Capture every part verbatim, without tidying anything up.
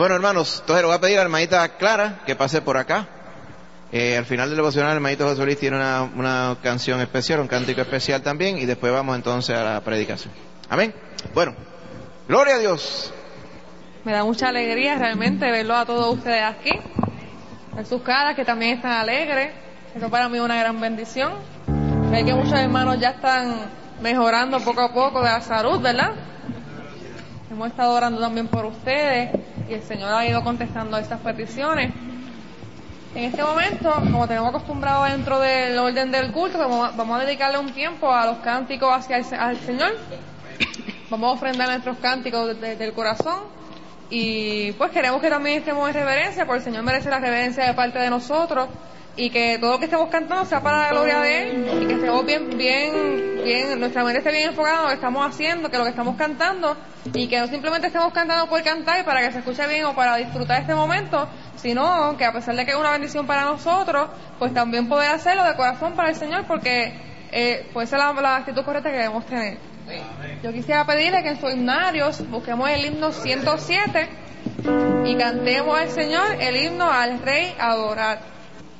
Bueno, hermanos, entonces le voy a pedir a la hermanita Clara que pase por acá. Eh, al final del devocional, el hermanito José Luis tiene una, una canción especial, un cántico especial también, y después vamos entonces a la predicación. Amén. Bueno, gloria a Dios. Me da mucha alegría realmente verlo a todos ustedes aquí, en sus caras que también están alegres. Eso para mí es una gran bendición. Ver que muchos hermanos ya están mejorando poco a poco de la salud, ¿verdad? Hemos estado orando también por ustedes y el Señor ha ido contestando a estas peticiones. En este momento, como tenemos acostumbrado dentro del orden del culto, vamos, vamos a dedicarle un tiempo a los cánticos hacia el, al Señor. Vamos a ofrendar nuestros cánticos desde el corazón y pues queremos que también estemos en reverencia, porque el Señor merece la reverencia de parte de nosotros, y que todo lo que estemos cantando sea para la gloria de Él, y que estemos bien, bien, bien, nuestra mente esté bien enfocada en lo que estamos haciendo, que lo que estamos cantando, y que no simplemente estemos cantando por cantar y para que se escuche bien o para disfrutar este momento, sino que a pesar de que es una bendición para nosotros, pues también poder hacerlo de corazón para el Señor, porque eh, pues esa es la, la actitud correcta que debemos tener. Yo quisiera pedirle que en sus himnarios busquemos el himno ciento siete y cantemos al Señor el himno al Rey adorar.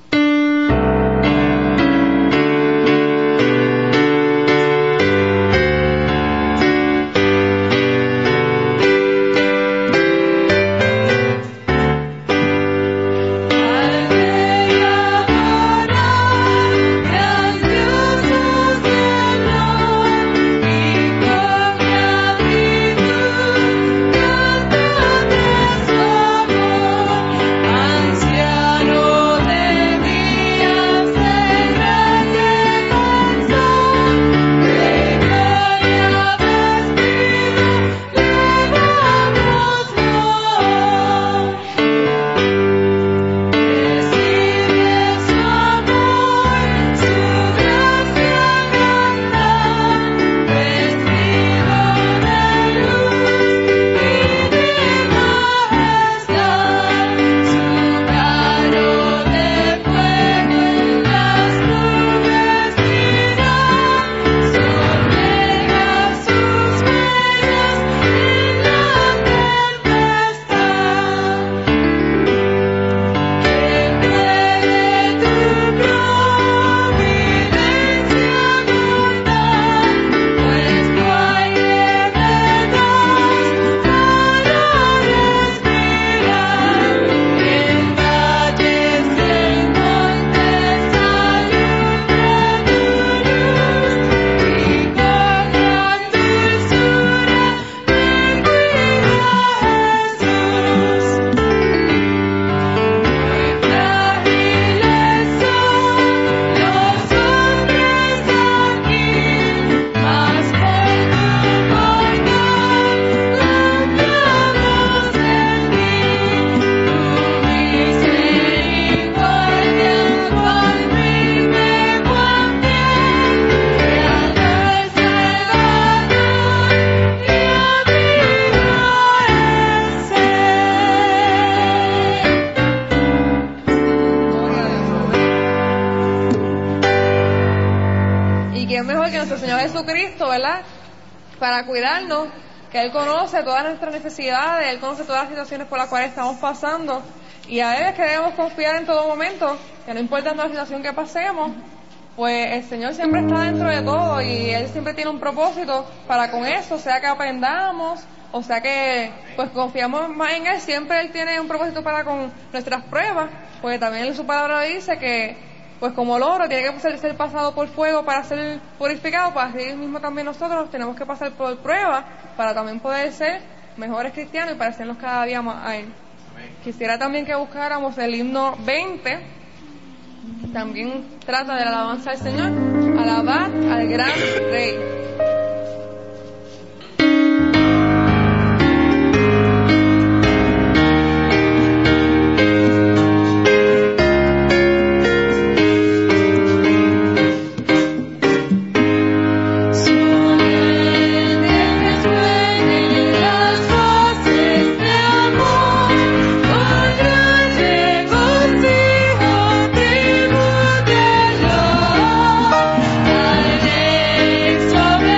Para cuidarnos, que Él conoce todas nuestras necesidades, Él conoce todas las situaciones por las cuales estamos pasando, y a Él es que debemos confiar en todo momento, que no importa la situación que pasemos, pues el Señor siempre está dentro de todo y Él siempre tiene un propósito para con eso, sea que aprendamos o sea que pues confiamos más en Él. Siempre Él tiene un propósito para con nuestras pruebas, porque también en su palabra dice que pues como el oro tiene que ser, ser pasado por fuego para ser purificado, pues así mismo también nosotros tenemos que pasar por pruebas para también poder ser mejores cristianos y parecernos cada día más a Él. Amén. Quisiera también que buscáramos el himno veinte, también trata de la alabanza al Señor, alabad al gran Rey. Sobre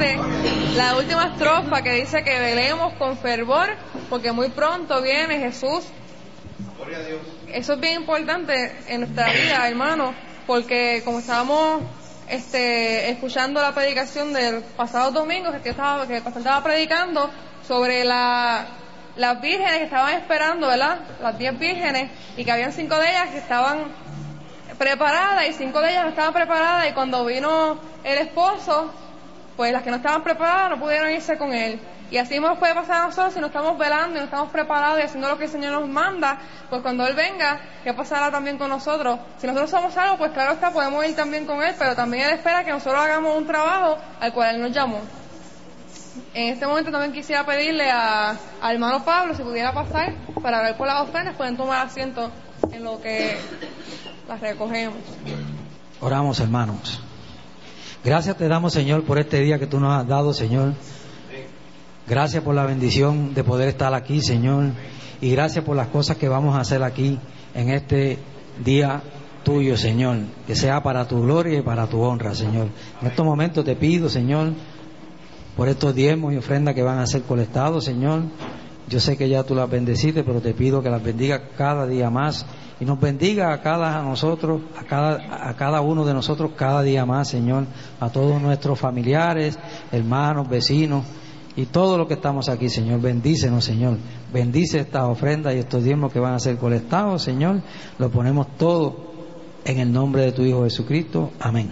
importante la última estrofa que dice que velemos con fervor, porque muy pronto viene Jesús. Gloria a Dios. Eso es bien importante en nuestra vida, hermano, porque como estábamos este, escuchando la predicación del pasado domingo, que, estaba, que el pastor estaba predicando sobre la, las vírgenes que estaban esperando, ¿verdad? Las diez vírgenes, y que habían cinco de ellas que estaban preparadas y cinco de ellas no estaban preparadas, y cuando vino el esposo, pues las que no estaban preparadas no pudieron irse con él. Y así nos puede pasar a nosotros si no estamos velando y no estamos preparados y haciendo lo que el Señor nos manda, pues cuando Él venga, ¿qué pasará también con nosotros? Si nosotros somos salvos, pues claro está, podemos ir también con Él, pero también Él espera que nosotros hagamos un trabajo al cual Él nos llamó. En este momento también quisiera pedirle a, al hermano Pablo, si pudiera pasar, para ver por las ofrendas, pueden tomar asiento en lo que las recogemos. Oramos, hermanos. Gracias te damos, Señor, por este día que tú nos has dado, Señor. Gracias por la bendición de poder estar aquí, Señor, y gracias por las cosas que vamos a hacer aquí en este día tuyo, Señor, que sea para tu gloria y para tu honra, Señor. En estos momentos te pido, Señor, por estos diezmos y ofrendas que van a ser colectados, Señor. Yo sé que ya tú las bendeciste, pero te pido que las bendiga cada día más y nos bendiga a cada a nosotros, a cada a cada uno de nosotros cada día más, Señor, a todos nuestros familiares, hermanos, vecinos y todo lo que estamos aquí, Señor. Bendícenos, Señor. Bendice estas ofrendas y estos diezmos que van a ser colectados, Señor. Lo ponemos todo en el nombre de tu Hijo Jesucristo. Amén.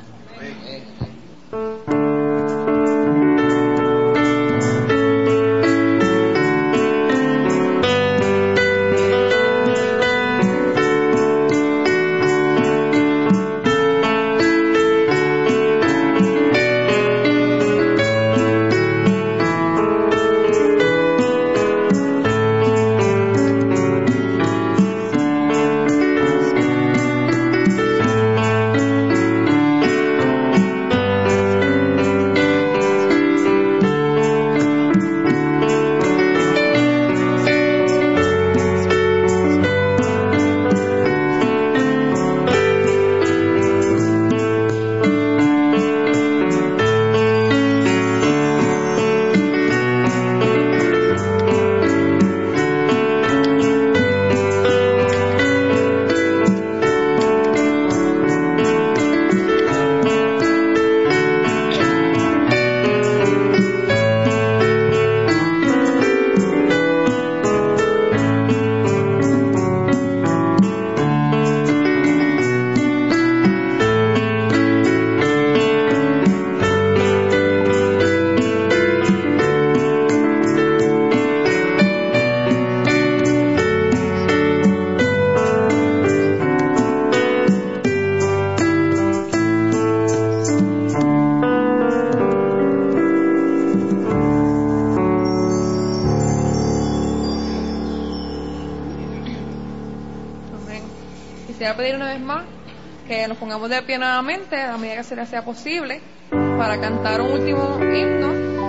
Quisiera pedir una vez más que nos pongamos de pie nuevamente a medida que se les sea posible para cantar un último himno,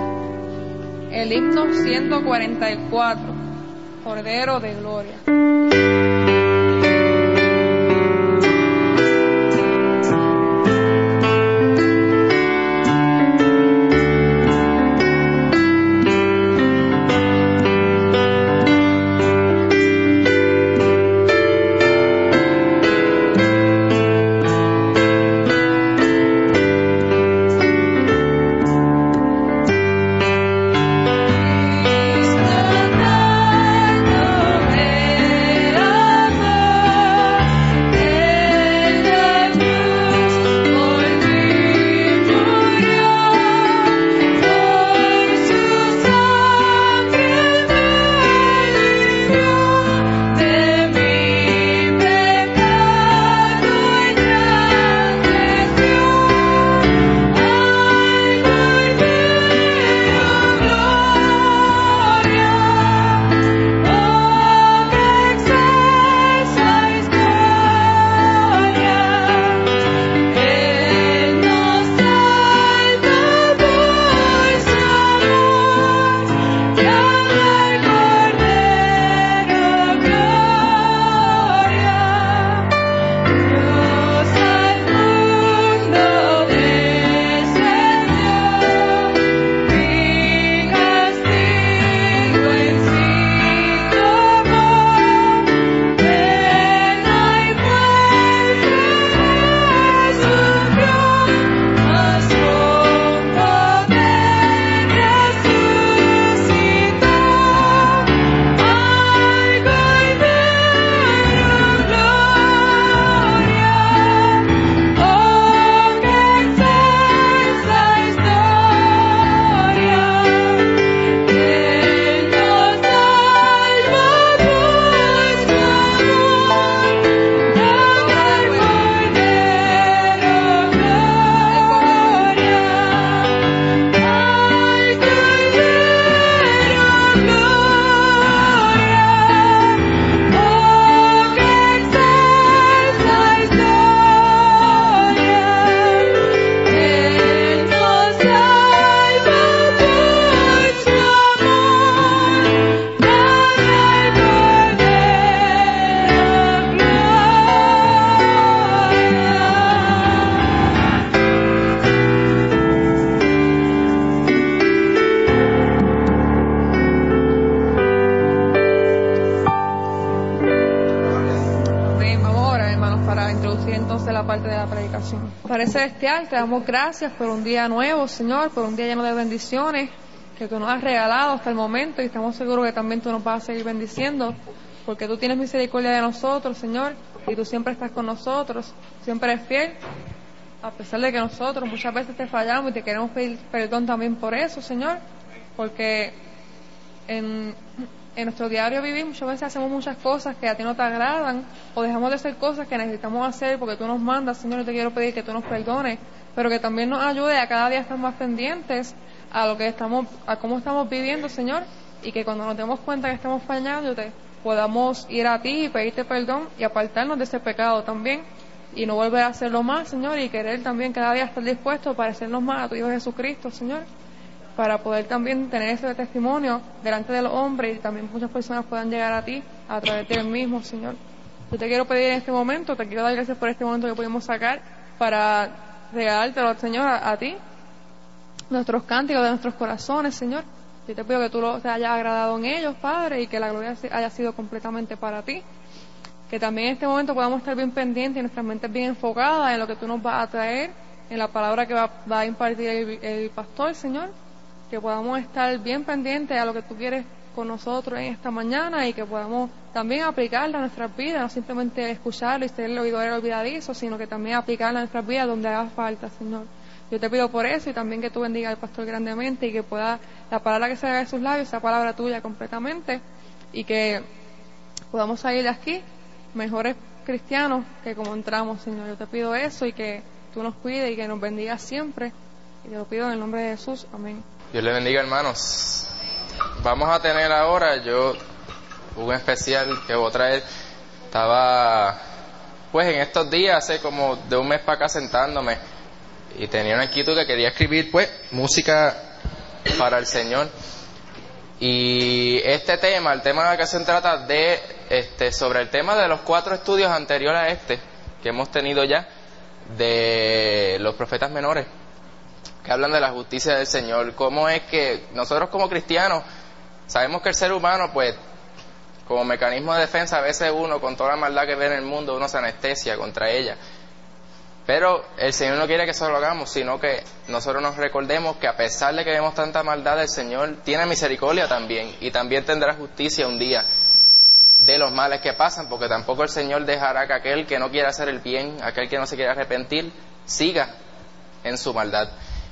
el himno ciento cuarenta y cuatro, Cordero de Gloria. Cristo, parte de la predicación. Padre Celestial, te damos gracias por un día nuevo, Señor, por un día lleno de bendiciones que tú nos has regalado hasta el momento, y estamos seguros que también tú nos vas a seguir bendiciendo, porque tú tienes misericordia de nosotros, Señor, y tú siempre estás con nosotros, siempre eres fiel, a pesar de que nosotros muchas veces te fallamos y te queremos pedir perdón también por eso, Señor, porque en, en nuestro diario vivir muchas veces hacemos muchas cosas que a ti no te agradan, o dejamos de hacer cosas que necesitamos hacer porque tú nos mandas, Señor. Yo te quiero pedir que tú nos perdones, pero que también nos ayude a cada día estar más pendientes a lo que estamos, a cómo estamos viviendo, Señor, y que cuando nos demos cuenta que estamos fallándote, podamos ir a ti y pedirte perdón y apartarnos de ese pecado también, y no volver a hacerlo más, Señor, y querer también cada día estar dispuesto a parecernos más a tu Hijo Jesucristo, Señor, para poder también tener ese testimonio delante de los hombres, y también muchas personas puedan llegar a ti a través de él mismo, Señor. Yo te quiero pedir en este momento, te quiero dar gracias por este momento que pudimos sacar para regalártelo, Señor, a, a ti, nuestros cánticos de nuestros corazones, Señor. Yo te pido que tú lo, te hayas agradado en ellos, Padre, y que la gloria haya sido completamente para ti. Que también en este momento podamos estar bien pendientes y nuestras mentes bien enfocadas en lo que tú nos vas a traer, en la palabra que va, va a impartir el, el pastor, Señor. Que podamos estar bien pendientes a lo que tú quieres con nosotros en esta mañana, y que podamos también aplicarla a nuestras vidas, no simplemente escucharlo y ser el oidor olvidadizo, sino que también aplicarla a nuestras vidas donde haga falta, Señor. Yo te pido por eso, y también que tú bendiga al pastor grandemente, y que pueda la palabra que salga de sus labios sea palabra tuya completamente, y que podamos salir de aquí mejores cristianos que como entramos, Señor. Yo te pido eso, y que tú nos cuides y que nos bendigas siempre, y te lo pido en el nombre de Jesús. Amén. Dios le bendiga, hermanos. Vamos a tener ahora, yo, un especial que voy a traer. Estaba, pues en estos días, hace como de un mes para acá sentándome, y tenía una inquietud que quería escribir, pues, música para el Señor. Y este tema, el tema de la que se trata de, este, sobre el tema de los cuatro estudios anteriores a este, que hemos tenido ya, de los profetas menores, que hablan de la justicia del Señor. Cómo es que nosotros como cristianos sabemos que el ser humano, pues, como mecanismo de defensa, a veces uno, con toda la maldad que ve en el mundo, uno se anestesia contra ella. Pero el Señor no quiere que eso lo hagamos, sino que nosotros nos recordemos que a pesar de que vemos tanta maldad, el Señor tiene misericordia también, y también tendrá justicia un día de los males que pasan, porque tampoco el Señor dejará que aquel que no quiera hacer el bien, aquel que no se quiera arrepentir, siga en su maldad.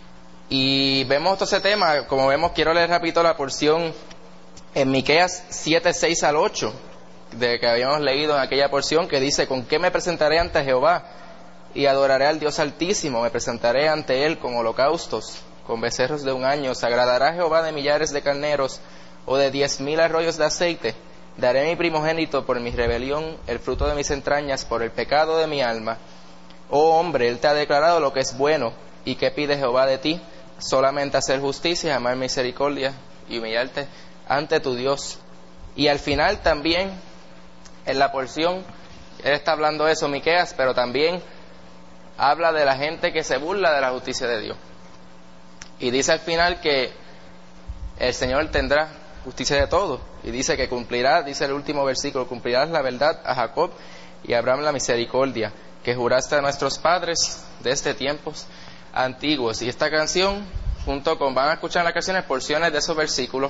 Y vemos todo ese tema, como vemos, quiero leer rapidito la porción en Miqueas siete, seis al ocho, de que habíamos leído en aquella porción, que dice: ¿con qué me presentaré ante Jehová? Y adoraré al Dios Altísimo, me presentaré ante Él con holocaustos, con becerros de un año. ¿Se agradará Jehová de millares de carneros, o de diez mil arroyos de aceite? Daré mi primogénito por mi rebelión, el fruto de mis entrañas por el pecado de mi alma. Oh hombre, Él te ha declarado lo que es bueno, ¿y qué pide Jehová de ti? Solamente hacer justicia, amar misericordia y humillarte ante tu Dios. Y al final también, en la porción, Él está hablando de eso, Miqueas, pero también habla de la gente que se burla de la justicia de Dios. Y dice al final que el Señor tendrá justicia de todo. Y dice que cumplirá, dice el último versículo, cumplirás la verdad a Jacob y a Abraham la misericordia, que juraste a nuestros padres desde tiempos antiguos. Y esta canción, junto con, van a escuchar en las canciones porciones de esos versículos.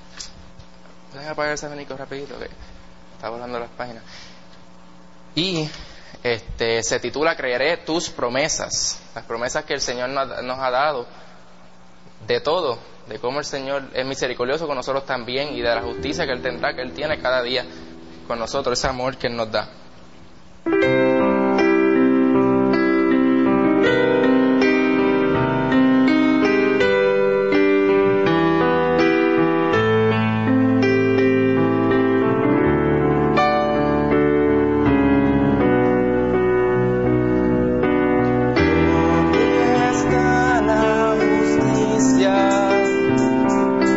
Déjame apagar ese abanico rapidito, que está volando las páginas. Y este se titula Creeré tus promesas, las promesas que el Señor nos, nos ha dado, de todo, de cómo el Señor es misericordioso con nosotros también, y de la justicia que Él tendrá, que Él tiene cada día con nosotros, ese amor que Él nos da.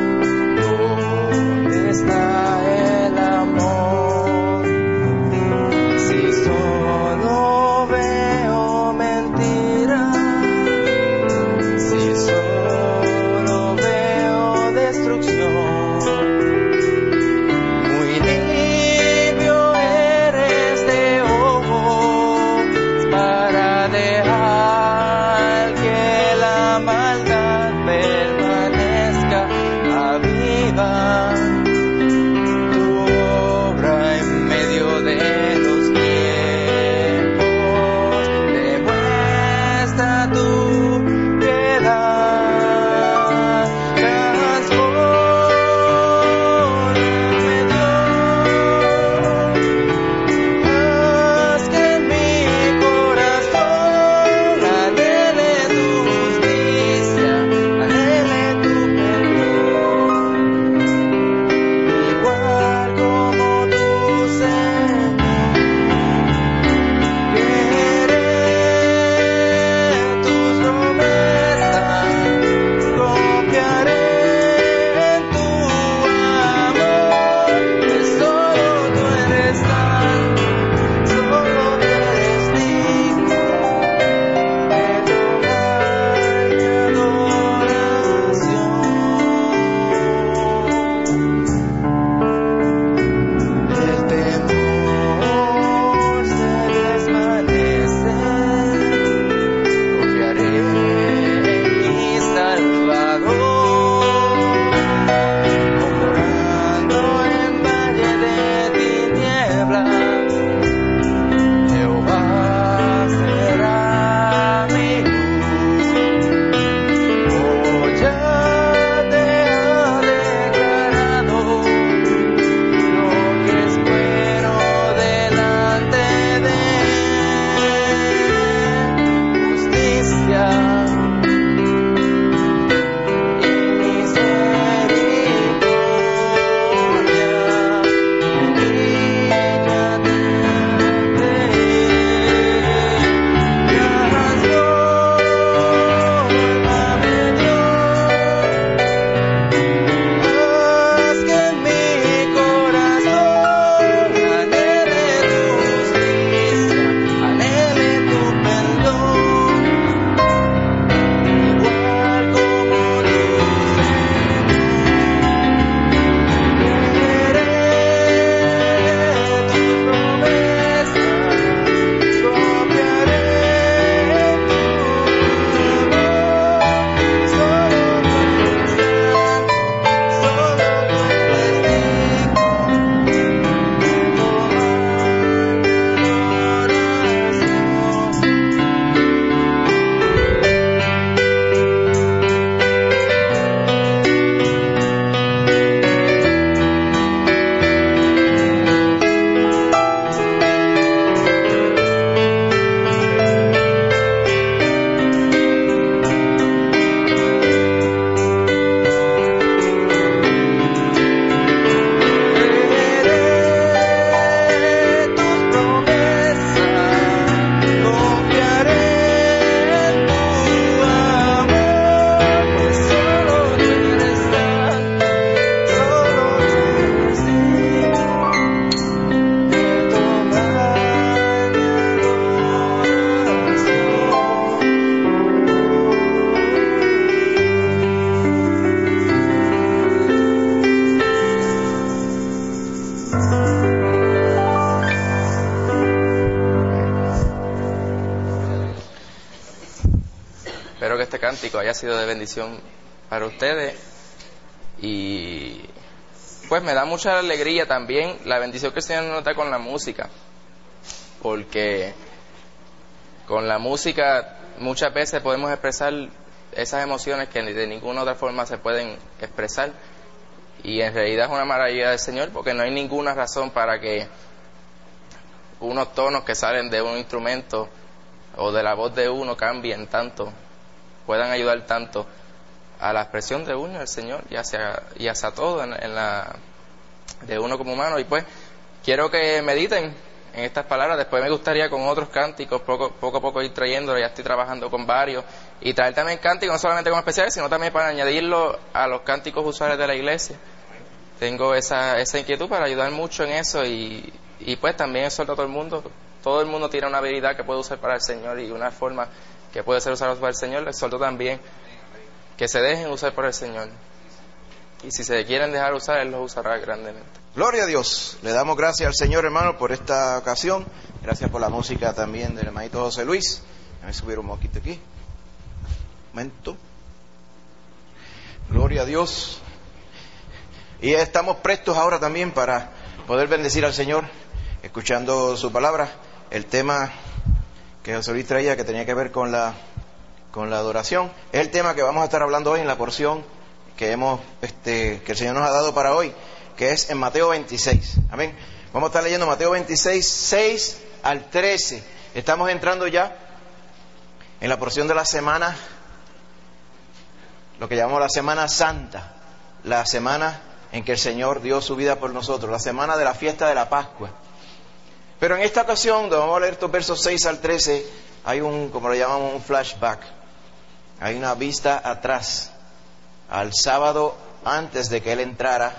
¿Dónde está el amor? viva tu obra en medio de los tiempos. Demuestra tu piedad, transfórmame, Dios. Haz que en mi corazón anhele tu justicia, anhele tu perdón, igual como tú, Señor. Creeré en tus promesas, confiaré en tu amor, que solo tú eres santo, solo tú eres digno de tomar mi adoración. El temor se desvanece, confiaré en mi Salvador, morando en valle de tinieblas. Jehová será mi luz. Oh, ya te ha declarado lo que espero delante de justicia y misericordia. Transfórmame, Dios. Haz que en mi corazón anhele tu justicia, anhele tu perdón, igual como tú, Señor. Creeré en tus promesas, confiaré en tu amor, solo tú eres santo, solo tú eres digno de tomar Espero que este cántico haya sido de bendición para ustedes y pues me da mucha alegría también la bendición que el Señor nos da con la música, porque con la música muchas veces podemos expresar esas emociones que de ninguna otra forma se pueden expresar, y en realidad es una maravilla del Señor, porque no hay ninguna razón para que unos tonos que salen de un instrumento o de la voz de uno cambien tanto, puedan ayudar tanto a la expresión de uno, el Señor, y hacia, y hacia todo en, en la de uno como humano. Y pues quiero que mediten en estas palabras. Después me gustaría con otros cánticos poco, poco a poco ir trayéndolo. Ya estoy trabajando con varios, y traer también cánticos no solamente como especiales, sino también para añadirlo a los cánticos usuales de la iglesia. Tengo esa, esa inquietud para ayudar mucho en eso, y, y pues también exhorto a todo el mundo. Todo el mundo tiene una habilidad que puede usar para el Señor y una forma que puede ser usada para el Señor. Les exhorto también que se dejen usar por el Señor, y si se quieren dejar usar, Él los usará grandemente. Gloria a Dios. Le damos gracias al Señor, hermano, por esta ocasión. Gracias por la música también del hermanito José Luis. A ver, subir un poquito aquí. Un momento. Gloria a Dios. Y estamos prestos ahora también para poder bendecir al Señor, escuchando su palabra. El tema que José Luis traía, que tenía que ver con la, con la adoración, es el tema que vamos a estar hablando hoy en la porción que hemos, este, que el Señor nos ha dado para hoy, que es en Mateo veintiséis. Amén. Vamos a estar leyendo Mateo veintiséis, seis al trece. Estamos entrando ya en la porción de la semana, lo que llamamos la Semana Santa, la semana en que el Señor dio su vida por nosotros, la semana de la fiesta de la Pascua. Pero en esta ocasión, donde vamos a leer estos versos seis al trece, hay un, como lo llamamos, un flashback. Hay una vista atrás, al sábado antes de que Él entrara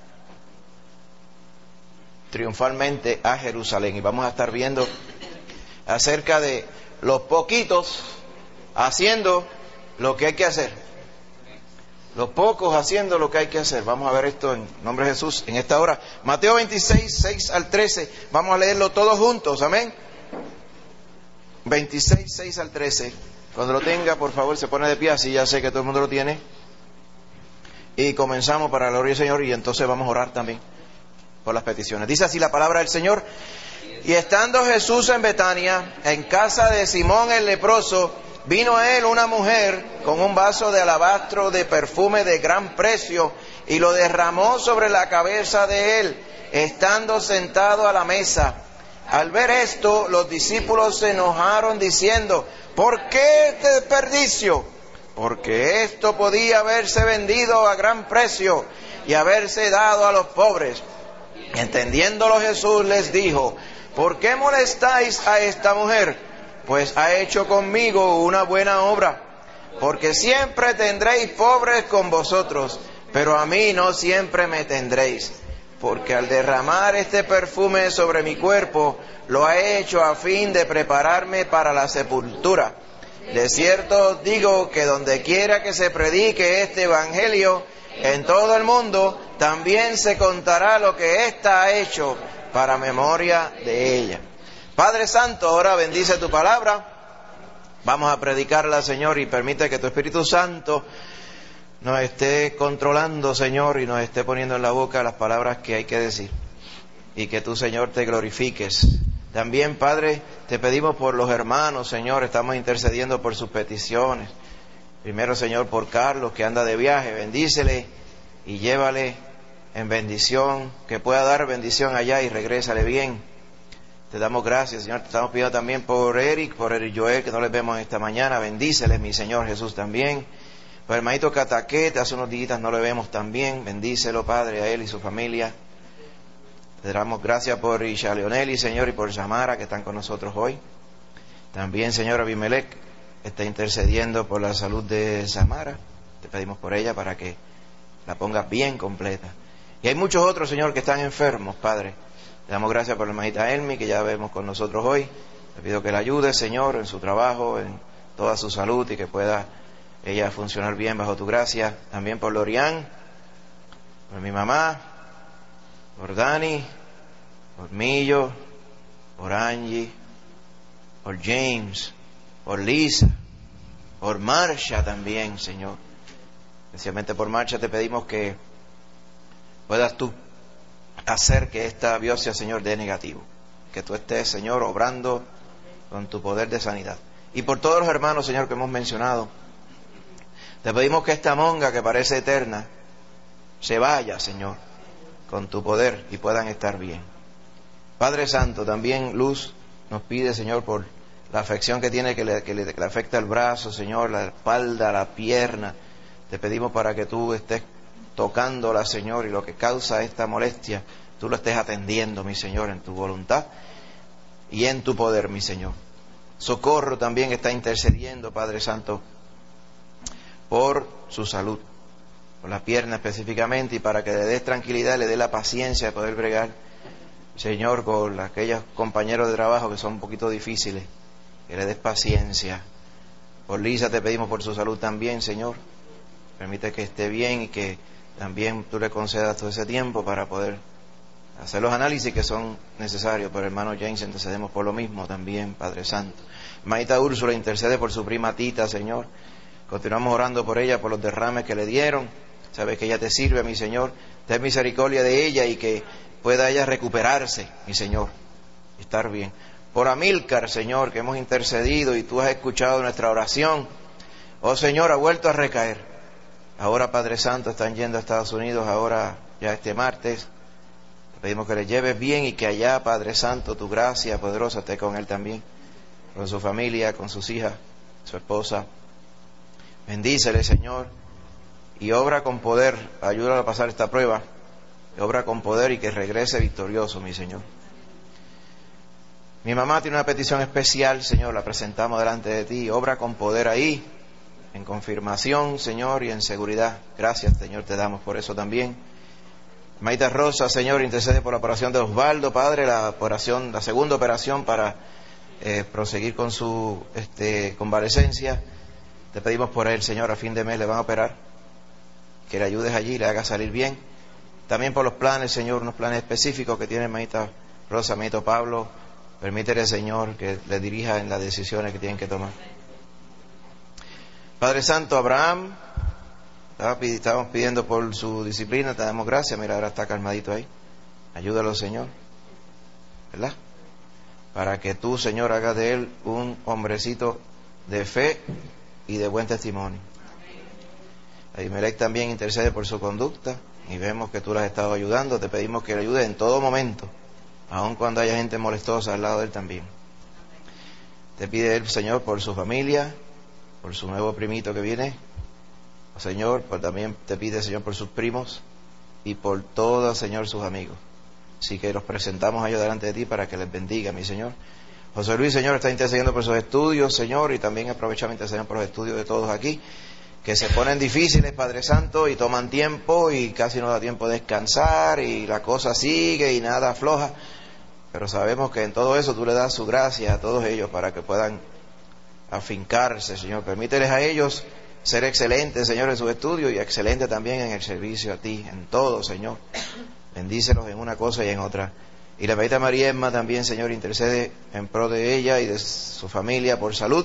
triunfalmente a Jerusalén. Y vamos a estar viendo acerca de los poquitos haciendo lo que hay que hacer. Los pocos haciendo lo que hay que hacer. Vamos a ver esto en nombre de Jesús en esta hora. Mateo veintiséis, seis al trece. Vamos a leerlo todos juntos. Amén. veintiséis, seis al trece. Cuando lo tenga, por favor, se pone de pie. Así ya sé que todo el mundo lo tiene. Y comenzamos para la gloria del Señor. Y entonces vamos a orar también por las peticiones. Dice así la palabra del Señor. Y estando Jesús en Betania, en casa de Simón el leproso, vino a él una mujer con un vaso de alabastro de perfume de gran precio y lo derramó sobre la cabeza de él, estando sentado a la mesa. Al ver esto, los discípulos se enojaron diciendo: ¿por qué este desperdicio? Porque esto podía haberse vendido a gran precio y haberse dado a los pobres. Entendiéndolo, Jesús les dijo: ¿por qué molestáis a esta mujer? Pues ha hecho conmigo una buena obra. Porque siempre tendréis pobres con vosotros, pero a mí no siempre me tendréis. Porque al derramar este perfume sobre mi cuerpo, lo ha hecho a fin de prepararme para la sepultura. De cierto os digo que donde quiera que se predique este evangelio, en todo el mundo, también se contará lo que ésta ha hecho para memoria de ella. Padre Santo, ahora bendice tu palabra. Vamos a predicarla, Señor, y permite que tu Espíritu Santo nos esté controlando, Señor, y nos esté poniendo en la boca las palabras que hay que decir. Y que tú, Señor, te glorifiques. También, Padre, te pedimos por los hermanos, Señor, estamos intercediendo por sus peticiones. Primero, Señor, por Carlos, que anda de viaje, bendícele y llévale en bendición, que pueda dar bendición allá y regrésale bien. Te damos gracias, Señor. Te estamos pidiendo también por Eric, por Eric Joel, que no les vemos esta mañana. Bendíceles, mi Señor Jesús, también. Por el hermanito Cataquete, hace unos días no le vemos también. Bendícelo, Padre, a él y su familia. Te damos gracias por Isha Leonelli, Señor, y por Samara, que están con nosotros hoy. También, Señor Abimelech, está intercediendo por la salud de Samara. Te pedimos por ella para que la pongas bien completa. Y hay muchos otros, Señor, que están enfermos, Padre. Te damos gracias por la hermanita Elmi, que ya vemos con nosotros hoy. Te pido que la ayudes, Señor, en su trabajo, en toda su salud, y que pueda ella funcionar bien bajo tu gracia. También por Lorian, por mi mamá, por Dani, por Millo, por Angie, por James, por Lisa, por Marcia también, Señor. Especialmente por Marcia te pedimos que puedas tú hacer que esta biopsia, Señor, dé negativo. Que tú estés, Señor, obrando con tu poder de sanidad. Y por todos los hermanos, Señor, que hemos mencionado, te pedimos que esta monga que parece eterna se vaya, Señor, con tu poder y puedan estar bien. Padre Santo, también Luz nos pide, Señor, por la afección que tiene, que le, que le, que le afecta el brazo, Señor, la espalda, la pierna. Te pedimos para que tú estés tocándola, Señor, y lo que causa esta molestia, tú lo estés atendiendo, mi Señor, en tu voluntad y en tu poder, mi Señor. Socorro también está intercediendo, Padre Santo, por su salud, por la pierna específicamente, y para que le des tranquilidad, le dé la paciencia de poder bregar, Señor, con aquellos compañeros de trabajo que son un poquito difíciles, que le des paciencia. Por Lisa te pedimos por su salud también, Señor. Permite que esté bien y que también tú le concedas todo ese tiempo para poder hacer los análisis que son necesarios. Por el hermano James intercedemos por lo mismo también, Padre Santo. Hermanita Úrsula intercede por su prima Tita, Señor. Continuamos orando por ella, por los derrames que le dieron. Sabes que ella te sirve, mi Señor. ten misericordia de ella y que pueda ella recuperarse, mi Señor, estar bien. Por Amílcar, Señor, que hemos intercedido y tú has escuchado nuestra oración. Oh Señor, ha vuelto a recaer. Ahora, Padre Santo, están yendo a Estados Unidos, ahora ya este martes. Te pedimos que le lleves bien y que allá, Padre Santo, tu gracia poderosa esté con él también, con su familia, con sus hijas, su esposa. Bendícele, Señor, y obra con poder, ayúdalo a pasar esta prueba, y obra con poder y que regrese victorioso, mi Señor. Mi mamá tiene una petición especial, Señor, la presentamos delante de ti, obra con poder ahí, en confirmación, Señor, y en seguridad. Gracias, Señor, te damos por eso también. Maita Rosa, Señor, intercede por la operación de Osvaldo, Padre, la operación, la segunda operación para eh, proseguir con su este, convalecencia. Te pedimos por él, Señor, a fin de mes le van a operar, que le ayudes allí, le haga salir bien. También por los planes, Señor, unos planes específicos que tiene Maita Rosa, Maito Pablo. Permítele, Señor, que le dirija en las decisiones que tienen que tomar. Padre Santo, Abraham, estábamos pidiendo por su disciplina, te damos gracias. Mira, ahora está calmadito ahí. Ayúdalo, Señor, ¿verdad? Para que tú, Señor, hagas de él un hombrecito de fe y de buen testimonio. Ahimelech también intercede por su conducta y vemos que tú le has estado ayudando. Te pedimos que le ayudes en todo momento, aun cuando haya gente molestosa al lado de él también. Te pide él, Señor, por su familia, por su nuevo primito que viene, Señor, pues también te pide, Señor, por sus primos y por todos, Señor, sus amigos. Así que los presentamos a ellos delante de ti para que les bendiga, mi Señor. José Luis, Señor, está intercediendo por sus estudios, Señor, y también aprovechamos intercediendo por los estudios de todos aquí, que se ponen difíciles, Padre Santo, y toman tiempo y casi no da tiempo de descansar y la cosa sigue y nada afloja. Pero sabemos que en todo eso tú le das su gracia a todos ellos para que puedan afincarse, Señor. Permíteles a ellos ser excelentes, Señor, en sus estudios y excelentes también en el servicio a ti, en todo, Señor. Bendícelos en una cosa y en otra. Y la Beata María Emma también, Señor, intercede en pro de ella y de su familia por salud,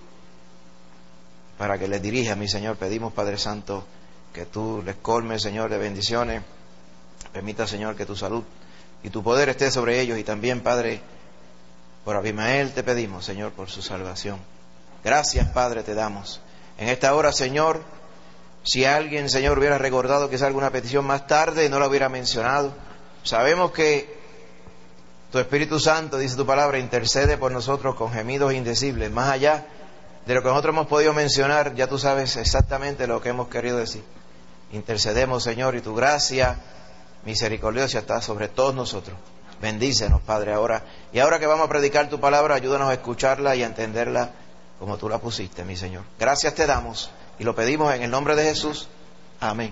para que les dirija, mi Señor. Pedimos, Padre Santo, que tú les colmes, Señor, de bendiciones. Permita, Señor, que tu salud y tu poder esté sobre ellos. Y también, Padre, por Abimael te pedimos, Señor, por su salvación. Gracias, Padre, te damos. En esta hora, Señor, si alguien, Señor, hubiera recordado que es alguna petición más tarde y no la hubiera mencionado, sabemos que tu Espíritu Santo, dice tu palabra, intercede por nosotros con gemidos indecibles. Más allá de lo que nosotros hemos podido mencionar, ya tú sabes exactamente lo que hemos querido decir. Intercedemos, Señor, y tu gracia misericordiosa está sobre todos nosotros. Bendícenos, Padre, ahora. Y ahora que vamos a predicar tu palabra, ayúdanos a escucharla y a entenderla como tú la pusiste, mi Señor. Gracias te damos y lo pedimos en el nombre de Jesús. Amén.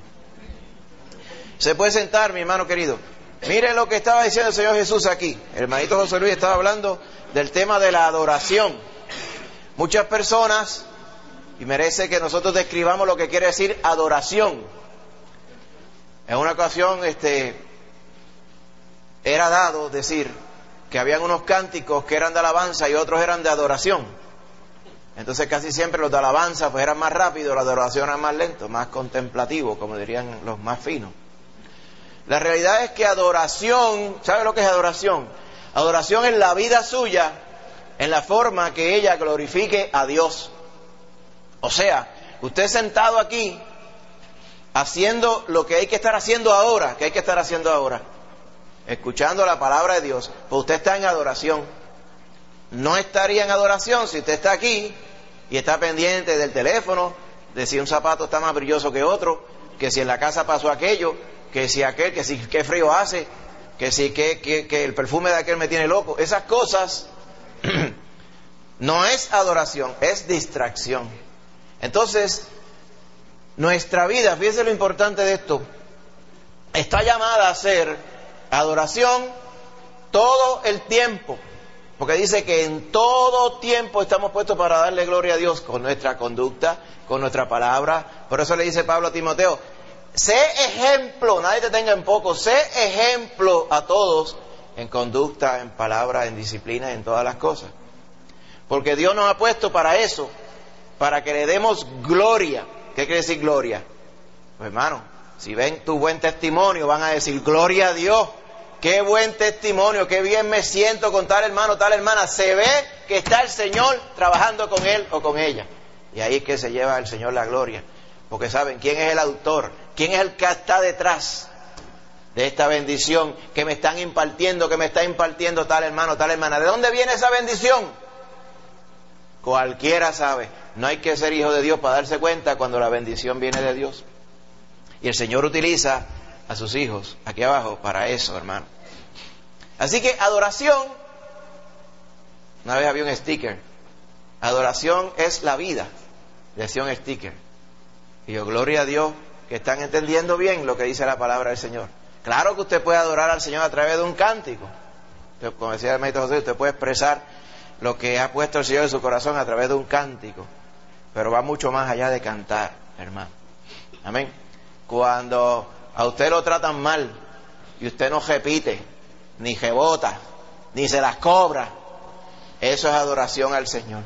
Se puede sentar, mi hermano querido. Mire lo que estaba diciendo el Señor Jesús aquí. El hermanito José Luis estaba hablando del tema de la adoración. Muchas personas, y merece que nosotros describamos lo que quiere decir adoración. En una ocasión, este, era dado decir que habían unos cánticos que eran de alabanza y otros eran de adoración. Entonces casi siempre los de alabanza pues eran más rápidos, la adoración era más lento, más contemplativo, como dirían los más finos. La realidad es que adoración, ¿sabe lo que es adoración? Adoración es la vida suya, en la forma que ella glorifique a Dios. O sea, usted sentado aquí, haciendo lo que hay que estar haciendo ahora, que hay que estar haciendo ahora, escuchando la palabra de Dios, pues usted está en adoración. No estaría en adoración si usted está aquí y está pendiente del teléfono, de si un zapato está más brilloso que otro, que si en la casa pasó aquello, que si aquel, que si qué frío hace, que si que, que, que el perfume de aquel me tiene loco. Esas cosas no es adoración, es distracción. Entonces, nuestra vida, fíjese lo importante de esto, está llamada a ser adoración todo el tiempo. Porque dice que en todo tiempo estamos puestos para darle gloria a Dios con nuestra conducta, con nuestra palabra. Por eso le dice Pablo a Timoteo, sé ejemplo, nadie te tenga en poco, sé ejemplo a todos en conducta, en palabra, en disciplina, en todas las cosas. Porque Dios nos ha puesto para eso, para que le demos gloria. ¿Qué quiere decir gloria? Pues hermano, Si ven tu buen testimonio, van a decir, gloria a Dios, qué buen testimonio, qué bien me siento con tal hermano, tal hermana. Se ve que está el Señor trabajando con él o con ella. Y ahí es que se lleva el Señor la gloria. Porque saben quién es el autor, quién es el que está detrás de esta bendición que me están impartiendo, que me está impartiendo tal hermano, tal hermana. ¿De dónde viene esa bendición? Cualquiera sabe. No hay que ser hijo de Dios para darse cuenta cuando la bendición viene de Dios. Y el Señor utiliza a sus hijos aquí abajo para eso, hermano. Así que adoración, una vez había un sticker, adoración es la vida, decía un sticker. Y yo, gloria a Dios, que están entendiendo bien lo que dice la palabra del Señor. Claro que usted puede adorar al Señor a través de un cántico. Como decía el maestro José, usted puede expresar lo que ha puesto el Señor en su corazón a través de un cántico. Pero va mucho más allá de cantar, hermano. Amén. Cuando a usted lo tratan mal y usted no repite, ni rebota, ni se las cobra, eso es adoración al Señor.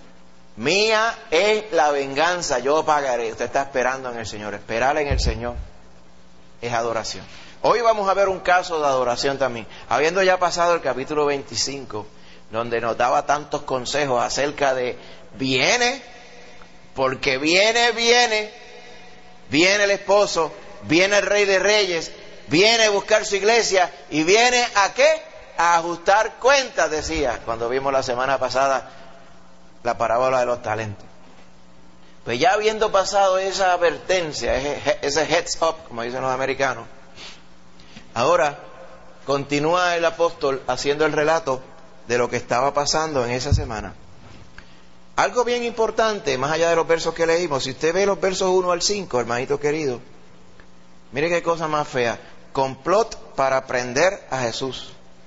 Mía es la venganza, yo pagaré. Usted está esperando en el Señor. Esperar en el Señor es adoración. Hoy vamos a ver un caso de adoración también. Habiendo ya pasado el capítulo veinticinco, donde nos daba tantos consejos acerca de viene, porque viene, viene, viene el esposo, viene el Rey de Reyes, viene a buscar su iglesia y viene ¿a qué? A ajustar cuentas, decía, cuando vimos la semana pasada la parábola de los talentos. Pues ya habiendo pasado esa advertencia, ese heads up, como dicen los americanos, ahora continúa el apóstol haciendo el relato de lo que estaba pasando en esa semana. Algo bien importante, más allá de los versos que leímos, si usted ve los versos uno al cinco, hermanito querido, mire qué cosa más fea. Complot para prender a Jesús.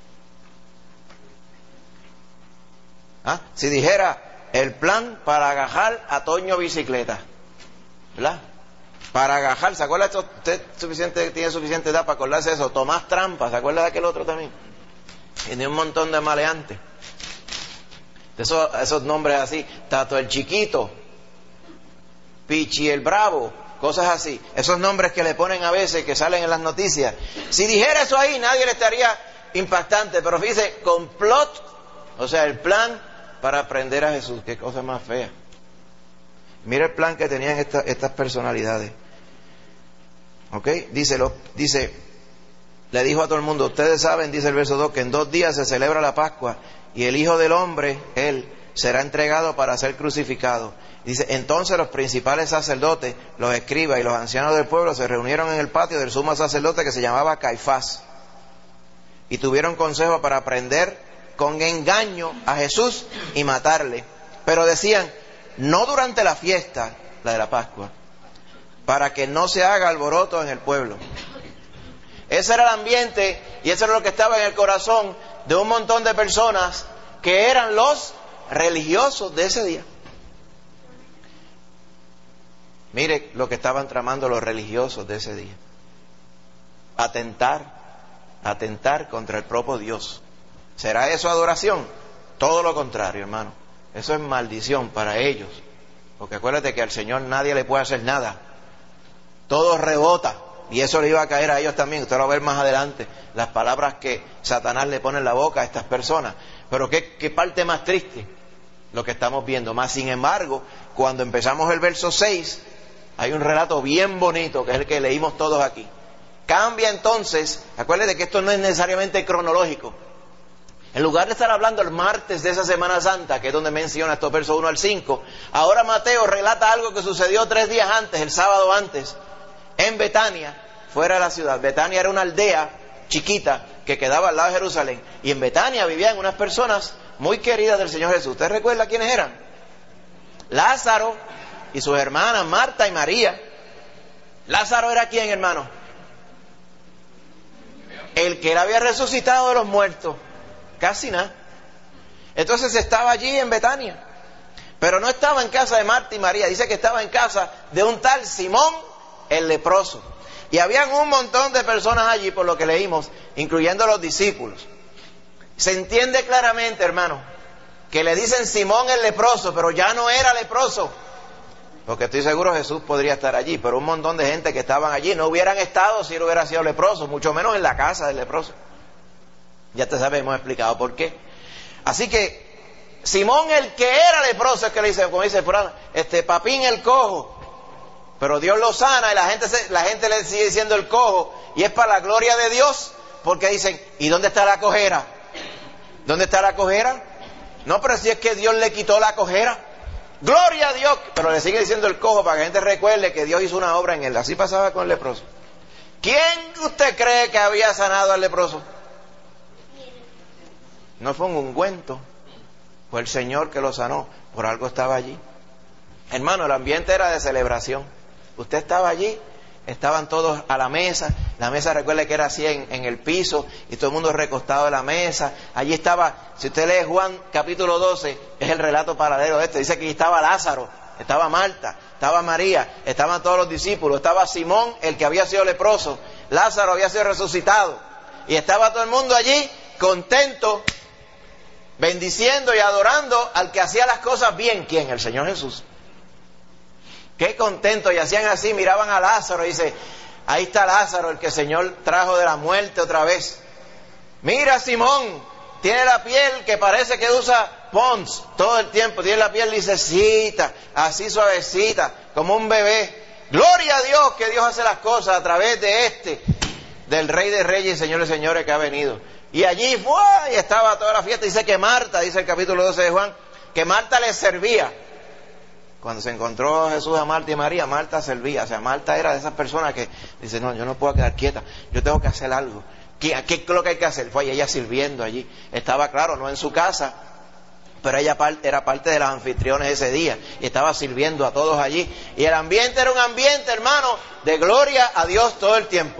¿Ah? Si dijera el plan para agajar a Toño Bicicleta, ¿verdad? Para agajar, ¿se acuerda? Usted suficiente, tiene suficiente edad para acordarse de eso. Tomás Trampa, ¿se acuerda de aquel otro también? Tiene un montón de maleantes. De esos, esos nombres así, Tato el Chiquito, Pichi el Bravo, cosas así. Esos nombres que le ponen a veces, que salen en las noticias. Si dijera eso ahí, nadie le estaría impactante. Pero fíjese, complot, o sea, el plan para prender a Jesús. Qué cosa más fea. Mira el plan que tenían esta, estas personalidades. ¿Ok? Dice, lo, dice, le dijo a todo el mundo, ustedes saben, dice el verso dos, que en dos días se celebra la Pascua y el Hijo del Hombre, Él, será entregado para ser crucificado. Dice, entonces los principales sacerdotes, los escribas y los ancianos del pueblo se reunieron en el patio del sumo sacerdote que se llamaba Caifás y tuvieron consejo para prender con engaño a Jesús y matarle. Pero decían, no durante la fiesta, la de la Pascua, para que no se haga alboroto en el pueblo. Ese era el ambiente y eso era lo que estaba en el corazón de un montón de personas que eran los religiosos de ese día. Mire lo que estaban tramando los religiosos de ese día. Atentar, atentar contra el propio Dios. ¿Será eso adoración? Todo lo contrario, hermano. Eso es maldición para ellos. Porque acuérdate que al Señor nadie le puede hacer nada. Todo rebota. Y eso le iba a caer a ellos también. Usted lo va a ver más adelante. Las palabras que Satanás le pone en la boca a estas personas. Pero qué, qué parte más triste lo que estamos viendo. Más sin embargo, cuando empezamos el verso seis, hay un relato bien bonito, que es el que leímos todos aquí. Cambia entonces. Acuérdate que esto no es necesariamente cronológico. En lugar de estar hablando el martes de esa Semana Santa, que es donde menciona estos versos uno al cinco, ahora Mateo relata algo que sucedió tres días antes, el sábado antes, en Betania, fuera de la ciudad. Betania era una aldea chiquita que quedaba al lado de Jerusalén. Y en Betania vivían unas personas muy queridas del Señor Jesús. ¿Usted recuerda quiénes eran? Lázaro y sus hermanas Marta y María. Lázaro era ¿quién, hermano? El que él había resucitado de los muertos. Casi nada. Entonces estaba allí en Betania, pero no estaba en casa de Marta y María. Dice que estaba en casa de un tal Simón el leproso. Y habían un montón de personas allí, por lo que leímos, incluyendo los discípulos. Se entiende claramente, hermano, que le dicen Simón el leproso, pero ya no era leproso. Porque estoy seguro Jesús podría estar allí, pero un montón de gente que estaban allí no hubieran estado si él hubiera sido leproso, mucho menos en la casa del leproso. Ya te sabes, hemos explicado por qué. Así que Simón, el que era leproso, es que le dice, como dice Furano, este Papín el cojo, pero Dios lo sana y la gente, se, la gente le sigue diciendo el cojo, y es para la gloria de Dios, porque dicen, ¿y dónde está la cojera? ¿Dónde está la cojera? No, pero si es que Dios le quitó la cojera. Gloria a Dios, pero le sigue diciendo el cojo para que la gente recuerde que Dios hizo una obra en él. Así pasaba con el leproso. ¿Quién usted cree que había sanado al leproso? No fue un ungüento, fue el Señor que lo sanó, por algo estaba allí. Hermano, el ambiente era de celebración. Usted estaba allí, estaban todos a la mesa, la mesa recuerde que era así en, en el piso, y todo el mundo recostado de la mesa. Allí estaba, si usted lee Juan capítulo doce, es el relato paralelo de este, dice que allí estaba Lázaro, estaba Marta, estaba María, estaban todos los discípulos, estaba Simón, el que había sido leproso, Lázaro había sido resucitado, y estaba todo el mundo allí contento, bendiciendo y adorando al que hacía las cosas bien. ¿Quién? El Señor Jesús. Qué contento, y hacían así, miraban a Lázaro y dice, ahí está Lázaro, el que el Señor trajo de la muerte otra vez. Mira, Simón, tiene la piel que parece que usa Pons todo el tiempo, tiene la piel lisecita, así suavecita, como un bebé. Gloria a Dios que Dios hace las cosas a través de este, del Rey de Reyes y Señores y Señores que ha venido. Y allí fue, y estaba toda la fiesta. Dice que Marta, dice el capítulo doce de Juan, que Marta les servía. Cuando se encontró Jesús a Marta y María, Marta servía. O sea, Marta era de esas personas que dice, no, yo no puedo quedar quieta, yo tengo que hacer algo. ¿Qué, qué es lo que hay que hacer? Fue ella sirviendo allí. Estaba, claro, no en su casa, pero ella era parte de las anfitriones ese día, y estaba sirviendo a todos allí. Y el ambiente era un ambiente, hermano, de gloria a Dios todo el tiempo.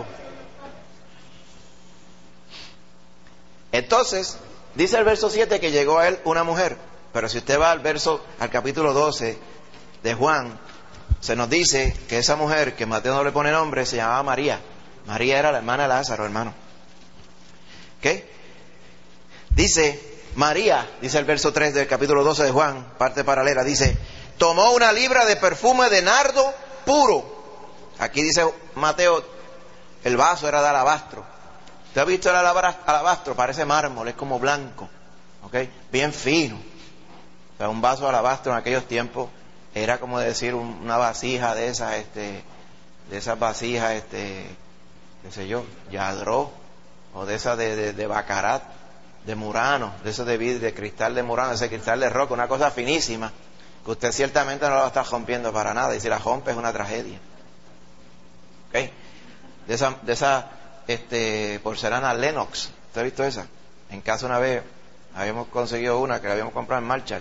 Entonces, dice el verso siete que llegó a él una mujer, pero si usted va al verso, al capítulo doce de Juan, se nos dice que esa mujer, que Mateo no le pone nombre, se llamaba María. María era la hermana de Lázaro, hermano. ¿Qué? Dice, María, dice el verso tres del capítulo doce de Juan, parte paralela, dice, tomó una libra de perfume de nardo puro. Aquí dice Mateo, el vaso era de alabastro. ¿Usted ha visto el alabastro? Parece mármol, es como blanco, ¿ok? Bien fino. O sea, un vaso de alabastro en aquellos tiempos era como decir un, una vasija de esas, este, de esas vasijas, este, qué sé yo, Yadró, o de esas de, de, de Bacarat, de Murano, de esos de vidrio, de cristal de Murano, ese cristal de roca, una cosa finísima, que usted ciertamente no la va a estar rompiendo para nada, y si la rompe es una tragedia. ¿Ok? De esa, de esa este, porcelana Lenox, ¿usted ha visto esa? En casa una vez habíamos conseguido una que la habíamos comprado en Marshall.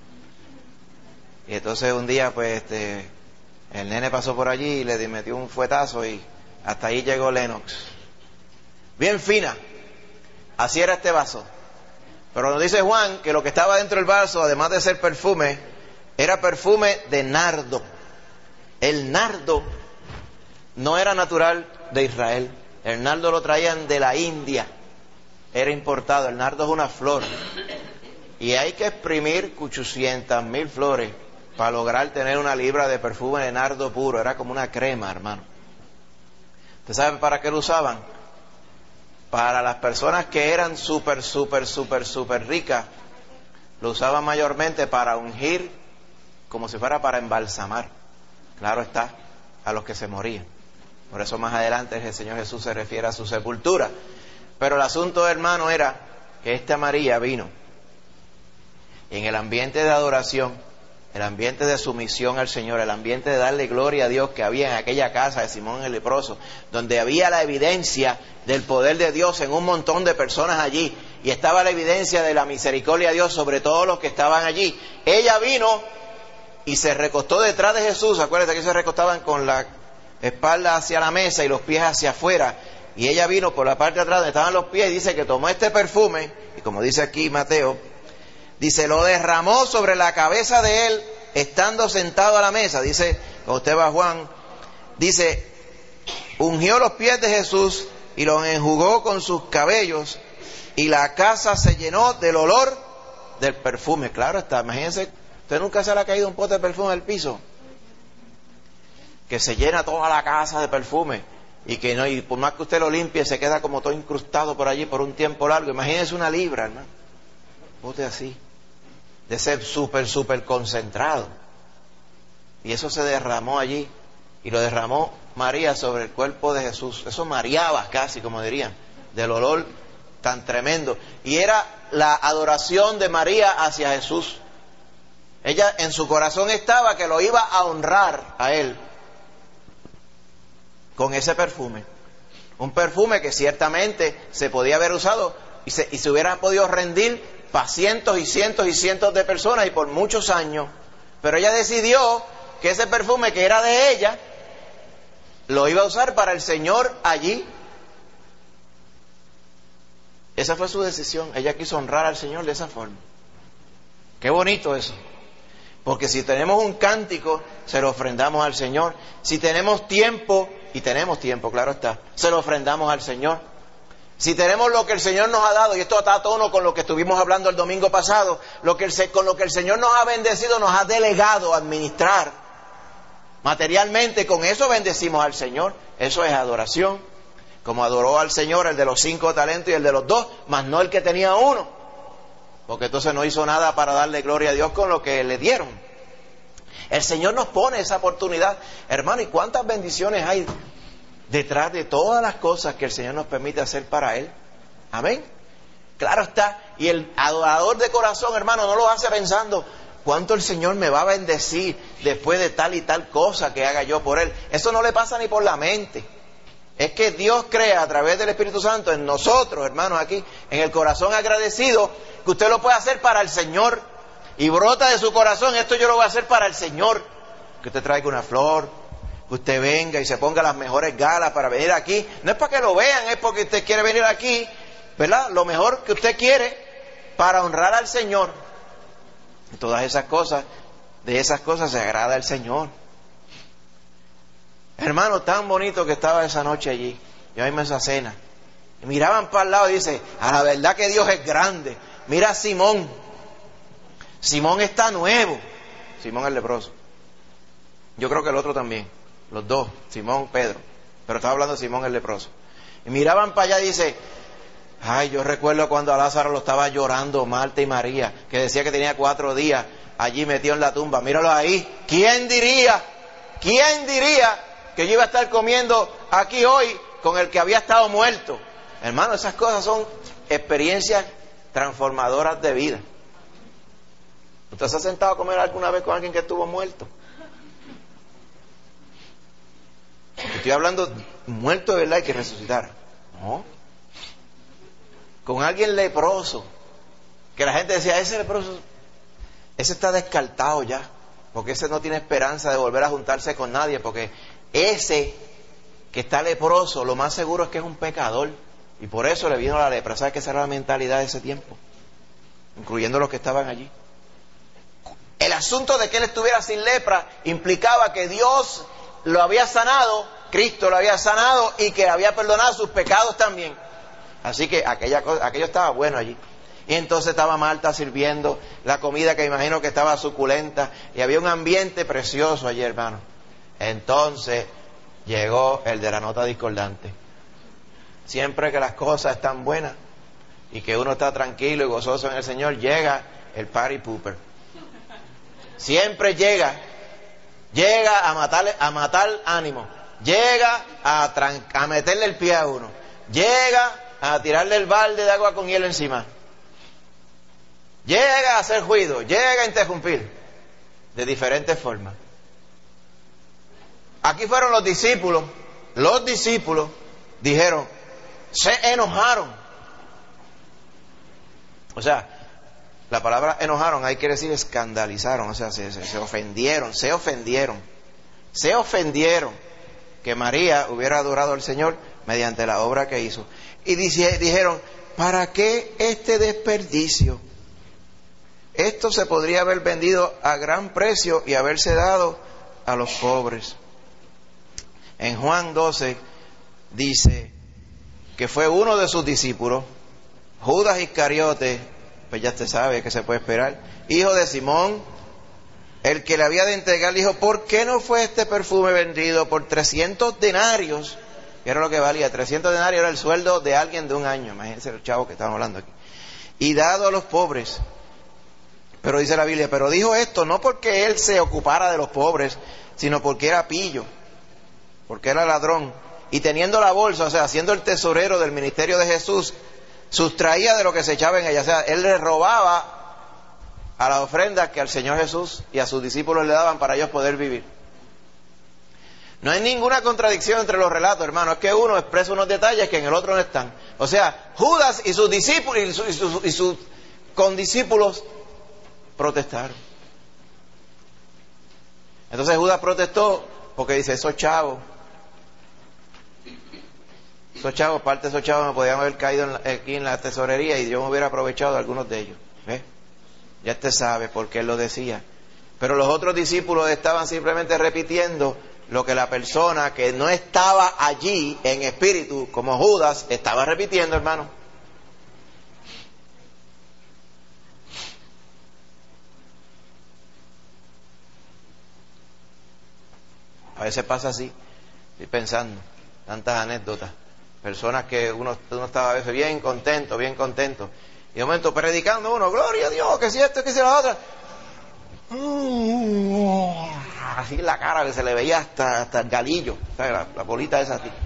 Y entonces un día, pues, este, el nene pasó por allí y le metió un fuetazo y hasta ahí llegó Lenox. Bien fina. Así era este vaso. Pero nos dice Juan que lo que estaba dentro del vaso, además de ser perfume, era perfume de nardo. El nardo no era natural de Israel. El nardo lo traían de la India. Era importado. El nardo es una flor. Y hay que exprimir ochocientas mil flores para lograr tener una libra de perfume de nardo puro. Era como una crema, hermano. ¿Usted sabe para qué lo usaban? Para las personas que eran súper, súper, súper, súper ricas, lo usaban mayormente para ungir, como si fuera para embalsamar. Claro está, a los que se morían. Por eso más adelante el Señor Jesús se refiere a su sepultura. Pero el asunto, hermano, era que esta María vino y en el ambiente de adoración, el ambiente de sumisión al Señor, el ambiente de darle gloria a Dios que había en aquella casa de Simón el leproso, donde había la evidencia del poder de Dios en un montón de personas allí, y estaba la evidencia de la misericordia de Dios sobre todos los que estaban allí. Ella vino y se recostó detrás de Jesús. Acuérdense que se recostaban con la espalda hacia la mesa y los pies hacia afuera, y ella vino por la parte de atrás donde estaban los pies, y dice que tomó este perfume, y como dice aquí Mateo, dice, lo derramó sobre la cabeza de él, estando sentado a la mesa. Dice, cuando usted va a Juan, dice, ungió los pies de Jesús y los enjugó con sus cabellos, y la casa se llenó del olor del perfume. Claro está, imagínense, usted nunca se le ha caído un pote de perfume al piso. que se llena toda la casa de perfume y que no, y por más que usted lo limpie se queda como todo incrustado por allí por un tiempo largo. Imagínese una libra, hermano, bote así, de ser súper, súper concentrado. Y eso se derramó allí, y lo derramó María sobre el cuerpo de Jesús. Eso mareaba casi, como dirían, del olor tan tremendo. Y era la adoración de María hacia Jesús. Ella en su corazón estaba que lo iba a honrar a Él con ese perfume. Un perfume que ciertamente se podía haber usado y se, y se hubiera podido rendir para cientos y cientos y cientos de personas y por muchos años. Pero ella decidió que ese perfume que era de ella lo iba a usar para el Señor allí. Esa fue su decisión. Ella quiso honrar al Señor de esa forma. Qué bonito eso. Porque si tenemos un cántico, se lo ofrendamos al Señor. Si tenemos tiempo, y tenemos tiempo, claro está, se lo ofrendamos al Señor. Si tenemos lo que el Señor nos ha dado, y esto está a tono con lo que estuvimos hablando el domingo pasado, lo que el, con lo que el Señor nos ha bendecido, nos ha delegado a administrar materialmente, con eso bendecimos al Señor. Eso es adoración. Como adoró al Señor el de los cinco talentos y el de los dos, más no el que tenía uno. Porque entonces no hizo nada para darle gloria a Dios con lo que le dieron. El Señor nos pone esa oportunidad. Hermano, ¿y cuántas bendiciones hay detrás de todas las cosas que el Señor nos permite hacer para Él? Amén. Claro está. Y el adorador de corazón, hermano, no lo hace pensando cuánto el Señor me va a bendecir después de tal y tal cosa que haga yo por Él. Eso no le pasa ni por la mente. Es que Dios crea a través del Espíritu Santo en nosotros, hermanos, aquí, en el corazón agradecido, que usted lo puede hacer para el Señor. Y brota de su corazón, esto yo lo voy a hacer para el Señor. Que usted traiga una flor, que usted venga y se ponga las mejores galas para venir aquí. No es para que lo vean, es porque usted quiere venir aquí, ¿verdad? Lo mejor que usted quiere para honrar al Señor. Y todas esas cosas, de esas cosas se agrada al Señor. Hermano, tan bonito que estaba esa noche allí. Yo mismo esa cena. Y miraban para el lado y dice, a la verdad que Dios es grande. Mira a Simón. Simón está nuevo. Simón el leproso. Yo creo que el otro también. Los dos, Simón, Pedro. Pero estaba hablando de Simón el leproso. Y miraban para allá y dice, ay, yo recuerdo cuando a Lázaro lo estaba llorando Marta y María, que decía que tenía cuatro días allí metido en la tumba. Míralo ahí. ¿Quién diría? ¿Quién diría que yo iba a estar comiendo aquí hoy con el que había estado muerto? Hermano, esas cosas son experiencias transformadoras de vida. ¿Usted se ha sentado a comer alguna vez con alguien que estuvo muerto? Estoy hablando muerto de verdad y que resucitar. No. Con alguien leproso, que la gente decía, ese leproso, ese está descartado ya, porque ese no tiene esperanza de volver a juntarse con nadie, porque ese que está leproso, lo más seguro es que es un pecador, y por eso le vino la lepra. ¿Sabe qué esa era la mentalidad de ese tiempo? Incluyendo los que estaban allí. El asunto de que él estuviera sin lepra implicaba que Dios lo había sanado, Cristo lo había sanado y que había perdonado sus pecados también. Así que aquella cosa, aquello estaba bueno allí. Y entonces estaba Marta sirviendo la comida, que imagino que estaba suculenta, y había un ambiente precioso allí, hermano. Entonces llegó el de la nota discordante. Siempre que las cosas están buenas y que uno está tranquilo y gozoso en el Señor, llega el party pooper. Siempre llega, llega a matarle, a matar ánimo, llega a, tran- a meterle el pie a uno, llega a tirarle el balde de agua con hielo encima, llega a hacer ruido, llega a interrumpir de diferentes formas. Aquí fueron los discípulos, los discípulos dijeron, se enojaron. O sea, la palabra enojaron ahí quiere decir escandalizaron, o sea, se, se, se ofendieron, se ofendieron, se ofendieron que María hubiera adorado al Señor mediante la obra que hizo. Y dice, dijeron, ¿para qué este desperdicio? Esto se podría haber vendido a gran precio y haberse dado a los pobres. En Juan doce dice que fue uno de sus discípulos, Judas Iscariote, pues ya usted sabe que se puede esperar, hijo de Simón el que le había de entregar, dijo, ¿por qué no fue este perfume vendido por trescientos denarios? Que era lo que valía. trescientos denarios era el sueldo de alguien de un año. Imagínense el chavo que estamos hablando aquí. Y dado a los pobres. Pero dice la Biblia, pero dijo esto no porque él se ocupara de los pobres, sino porque era pillo, porque era ladrón. Y teniendo la bolsa, o sea, siendo el tesorero del ministerio de Jesús, sustraía de lo que se echaba en ella. O sea, él le robaba a las ofrendas que al Señor Jesús y a sus discípulos le daban para ellos poder vivir. No hay ninguna contradicción entre los relatos, hermano. Es que uno expresa unos detalles que en el otro no están. O sea, Judas y sus discípulos y sus, y sus, y sus condiscípulos protestaron. Entonces Judas protestó porque dice, esos chavos, esos chavos, parte de esos chavos me podían haber caído en la, aquí en la tesorería y yo me hubiera aprovechado de algunos de ellos. ¿Ves? Ya usted sabe por qué él lo decía. Pero los otros discípulos estaban simplemente repitiendo lo que la persona que no estaba allí en espíritu, como Judas, estaba repitiendo, hermano. A veces pasa así, estoy pensando, tantas anécdotas, personas que uno, uno estaba a veces bien contento, bien contento, y de momento predicando uno, gloria a Dios, que si esto, que si la otra, así la cara que se le veía hasta, hasta el galillo, ¿sabes? La, la bolita esa así.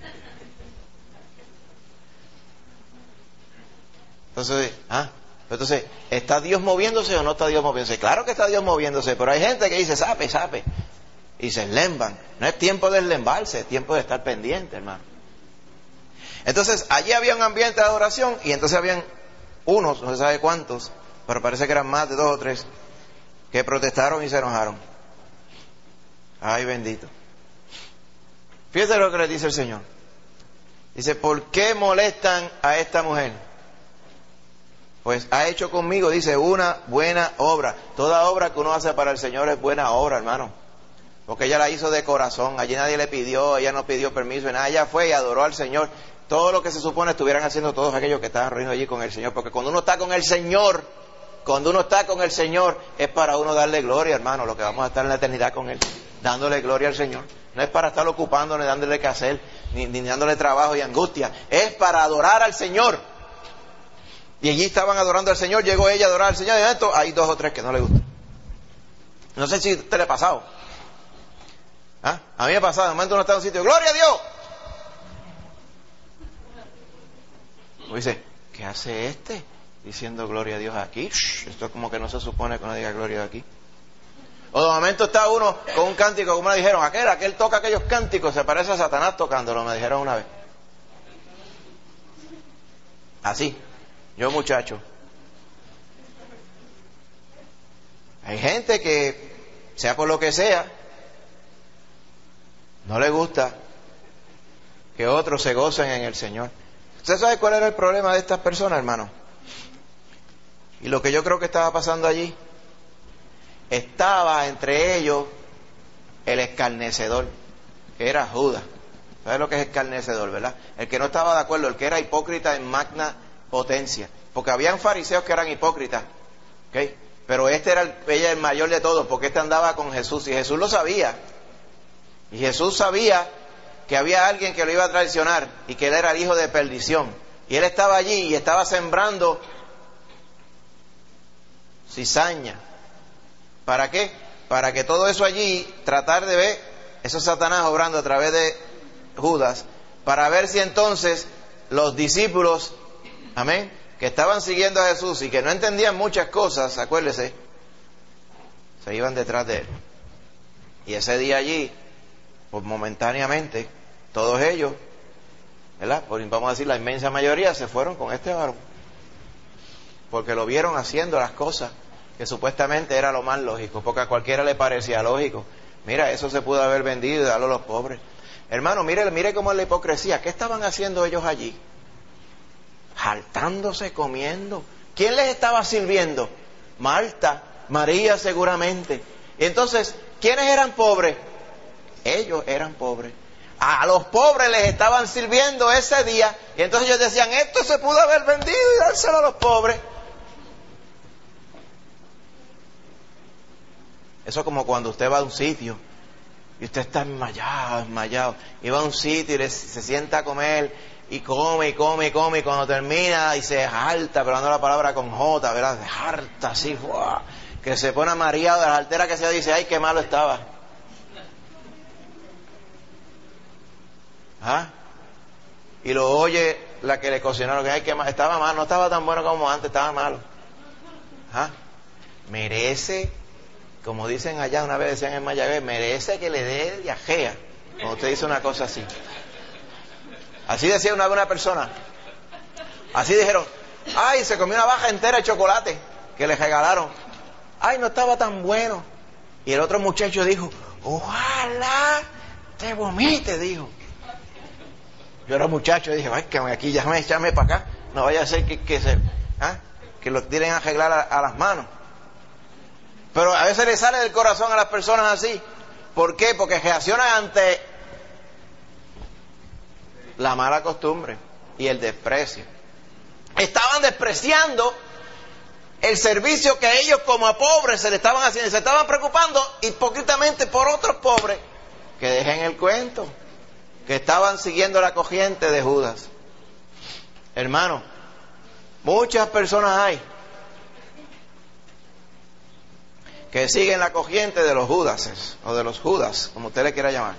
Entonces, ah, entonces, ¿está Dios moviéndose o no está Dios moviéndose? Claro que está Dios moviéndose, pero hay gente que dice, sape, sape. Y se enlemban. No es tiempo de enlembarse, es tiempo de estar pendiente, hermano. Entonces, allí había un ambiente de adoración y entonces habían unos, no se sabe cuántos, pero parece que eran más de dos o tres, que protestaron y se enojaron. Ay, bendito. Fíjate lo que le dice el Señor. Dice, ¿por qué molestan a esta mujer? Pues ha hecho conmigo, dice, una buena obra. Toda obra que uno hace para el Señor es buena obra, hermano. Porque ella la hizo de corazón, allí nadie le pidió, ella no pidió permiso, nada, ella fue y adoró al Señor. Todo lo que se supone estuvieran haciendo todos aquellos que estaban reunidos allí con el Señor. Porque cuando uno está con el Señor, cuando uno está con el Señor, es para uno darle gloria, hermano, lo que vamos a estar en la eternidad con Él, dándole gloria al Señor. No es para estar ocupándole, dándole que hacer, ni, ni dándole trabajo y angustia. Es para adorar al Señor. Y allí estaban adorando al Señor, llegó ella a adorar al Señor, y esto, hay dos o tres que no le gustan. No sé si a usted le ha pasado. ¿Ah? A mí me ha pasado, de momento uno está en un sitio, ¡gloria a Dios! Uno dice, ¿qué hace este? Diciendo gloria a Dios aquí. Shh, esto es como que no se supone que uno diga gloria aquí. O de momento está uno con un cántico, como me dijeron, aquel, aquel toca aquellos cánticos, se parece a Satanás tocándolo, me dijeron una vez. Así, yo muchacho. Hay gente que, sea por lo que sea, no le gusta que otros se gocen en el Señor. ¿Usted sabe cuál era el problema de estas personas, hermano? Y lo que yo creo que estaba pasando allí, estaba entre ellos el escarnecedor, que era Judas. ¿Sabe lo que es escarnecedor, verdad? El que no estaba de acuerdo, el que era hipócrita en magna potencia. Porque habían fariseos que eran hipócritas, ¿ok? Pero este era el, ella el mayor de todos, porque este andaba con Jesús, y Jesús lo sabía. Y Jesús sabía que había alguien que lo iba a traicionar y que él era el hijo de perdición. Y él estaba allí y estaba sembrando cizaña. ¿Para qué? Para que todo eso allí, tratar de ver, eso es Satanás obrando a través de Judas, para ver si entonces los discípulos, amén, que estaban siguiendo a Jesús y que no entendían muchas cosas, acuérdese, se iban detrás de él. Y ese día allí, pues momentáneamente, todos ellos, ¿verdad? Pues vamos a decir, la inmensa mayoría se fueron con este varón, porque lo vieron haciendo las cosas que supuestamente era lo más lógico, porque a cualquiera le parecía lógico. Mira, eso se pudo haber vendido y darlo a los pobres. Hermano, mire, mire cómo es la hipocresía. ¿Qué estaban haciendo ellos allí? Jaltándose, comiendo. ¿Quién les estaba sirviendo? Marta, María seguramente. Y entonces, ¿quiénes eran pobres? Ellos eran pobres. A los pobres les estaban sirviendo ese día. Y entonces ellos decían, esto se pudo haber vendido y dárselo a los pobres. Eso es como cuando usted va a un sitio y usted está enmayado, enmayado, y va a un sitio y le, se sienta a comer y come y come y come, y cuando termina y se harta, pero dando la palabra con J, ¿verdad? Se harta así, ¡fua! Que se pone mareado de las alteras que se dice, ay, qué malo estaba. ¿Ah? Y lo oye la que le cocinó, que ay, que estaba mal, no estaba tan bueno como antes, estaba malo. ¿Ah? Merece, como dicen allá, una vez decían en Mayagüez, merece que le dé diarrea cuando usted dice una cosa así. Así decía una vez una persona. Así dijeron, ay, se comió una baja entera de chocolate que le regalaron. Ay, no estaba tan bueno. Y el otro muchacho dijo, ojalá te vomite, dijo. Yo era muchacho y dije, ay, que aquí llame, llame para acá. No vaya a ser que, que se, ¿ah? que lo tiren a arreglar a, a las manos. Pero a veces le sale del corazón a las personas así. ¿Por qué? Porque reaccionan ante la mala costumbre y el desprecio. Estaban despreciando el servicio que ellos como a pobres se le estaban haciendo. Se estaban preocupando hipócritamente por otros pobres que dejen el cuento, que estaban siguiendo la corriente de Judas. Hermano, muchas personas hay que siguen la corriente de los Judases, o de los Judas, como usted le quiera llamar.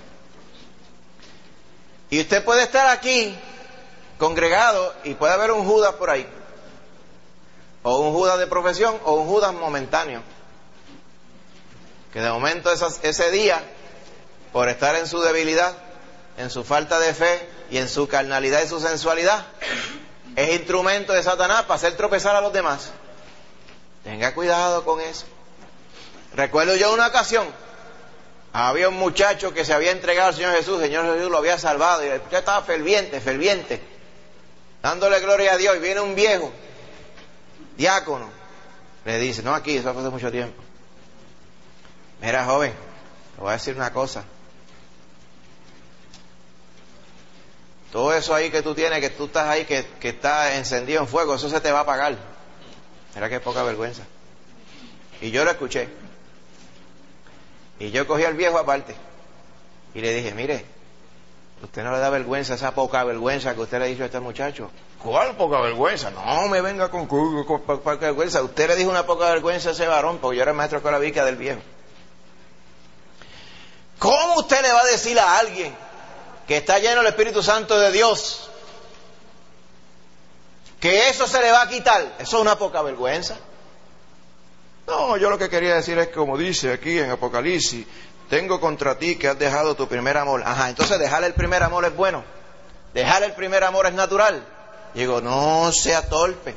Y usted puede estar aquí, congregado, y puede haber un Judas por ahí, o un Judas de profesión, o un Judas momentáneo, que de momento esas, ese día, por estar en su debilidad, en su falta de fe, y en su carnalidad y su sensualidad, es instrumento de Satanás para hacer tropezar a los demás. Tenga cuidado con eso. Recuerdo yo una ocasión, había un muchacho que se había entregado al Señor Jesús, el Señor Jesús lo había salvado, y el muchacho estaba ferviente, ferviente, dándole gloria a Dios, y viene un viejo, diácono, le dice, no aquí, eso fue hace mucho tiempo, mira joven, te voy a decir una cosa, todo eso ahí que tú tienes, que tú estás ahí, que, que está encendido en fuego, eso se te va a apagar. Mira qué poca vergüenza. Y yo lo escuché. Y yo cogí al viejo aparte y le dije, mire, usted no le da vergüenza, esa poca vergüenza que usted le ha dicho a este muchacho. ¿Cuál poca vergüenza? No me venga con, con, con, con poca vergüenza. Usted le dijo una poca vergüenza a ese varón, porque yo era el maestro con la vica del viejo. ¿Cómo usted le va a decir a alguien que está lleno del Espíritu Santo de Dios que eso se le va a quitar? Eso es una poca vergüenza. No, yo lo que quería decir es como dice aquí en Apocalipsis, tengo contra ti que has dejado tu primer amor. Ajá, entonces dejar el primer amor es bueno. Dejar el primer amor es natural. Digo, no sea torpe.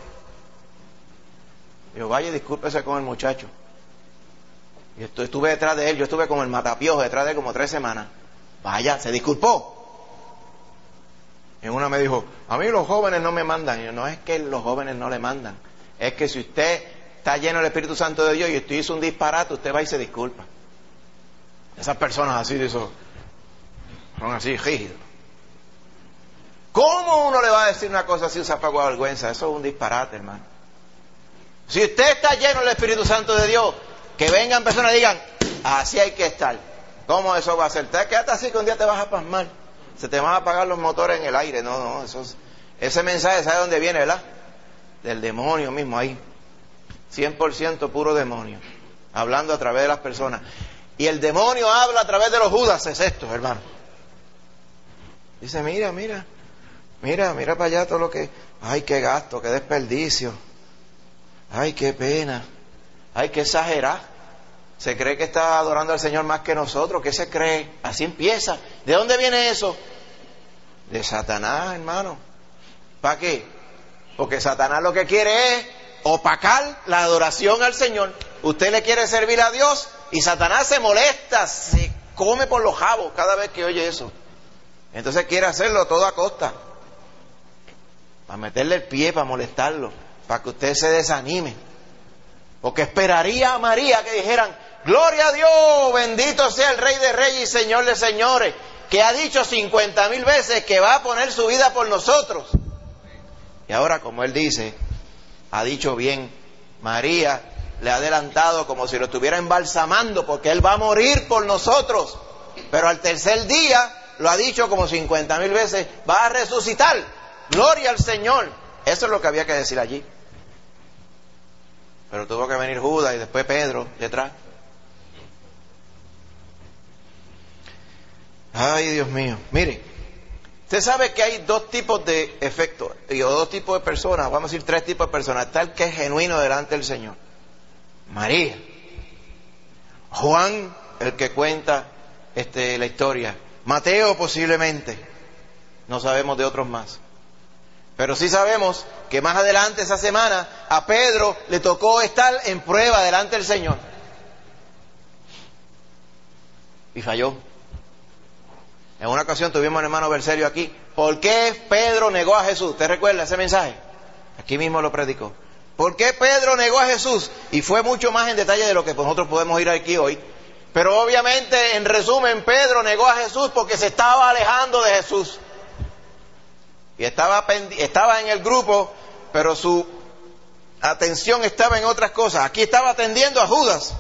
Digo, vaya, discúlpese con el muchacho. Y esto, estuve detrás de él, yo estuve como el matapiojo detrás de él como tres semanas. Vaya, se disculpó. Y una me dijo, a mí los jóvenes no me mandan. Y yo, no es que los jóvenes no le mandan, es que si usted está lleno del Espíritu Santo de Dios y usted hizo un disparate, usted va y se disculpa. Esas personas así, de eso, son así rígidos. ¿Cómo uno le va a decir una cosa así, usa poca vergüenza? Eso es un disparate, hermano. Si usted está lleno del Espíritu Santo de Dios, que vengan personas y digan, así hay que estar. ¿Cómo eso va a ser? Te quedas así que un día te vas a pasmar. Se te van a apagar los motores en el aire. No, no, eso es, ese mensaje, ¿sabe dónde viene, verdad? Del demonio mismo ahí. cien por ciento puro demonio, hablando a través de las personas. Y el demonio habla a través de los Judas, es esto, hermano. Dice, mira, mira, mira, mira para allá todo lo que... Ay, qué gasto, qué desperdicio. Ay, qué pena. Ay, qué exagerar. Se cree que está adorando al Señor más que nosotros. ¿Qué se cree? Así empieza. ¿De dónde viene eso? De Satanás, hermano. ¿Para qué? Porque Satanás lo que quiere es opacar la adoración al Señor. Usted le quiere servir a Dios y Satanás se molesta, se come por los jabos cada vez que oye eso. Entonces quiere hacerlo todo a costa, para meterle el pie, para molestarlo, para que usted se desanime. Porque esperaría a María que dijeran, gloria a Dios, bendito sea el Rey de Reyes y Señor de Señores, que ha dicho cincuenta mil veces que va a poner su vida por nosotros. Y ahora, como él dice, ha dicho bien, María le ha adelantado como si lo estuviera embalsamando, porque Él va a morir por nosotros. Pero al tercer día, lo ha dicho como cincuenta mil veces, va a resucitar. Gloria al Señor. Eso es lo que había que decir allí. Pero tuvo que venir Judas y después Pedro detrás. Ay, Dios mío. Mire, usted sabe que hay dos tipos de efectos, o dos tipos de personas, vamos a decir tres tipos de personas. Está el que es genuino delante del Señor. María. Juan, el que cuenta este, la historia. Mateo posiblemente. No sabemos de otros más. Pero sí sabemos que más adelante esa semana a Pedro le tocó estar en prueba delante del Señor. Y falló. En una ocasión tuvimos al hermano Berserio aquí. ¿Por qué Pedro negó a Jesús? ¿Usted recuerda ese mensaje? Aquí mismo lo predicó. ¿Por qué Pedro negó a Jesús? Y fue mucho más en detalle de lo que nosotros podemos ir aquí hoy. Pero obviamente, en resumen, Pedro negó a Jesús porque se estaba alejando de Jesús. Y estaba, estaba en el grupo, pero su atención estaba en otras cosas. Aquí estaba atendiendo a Judas.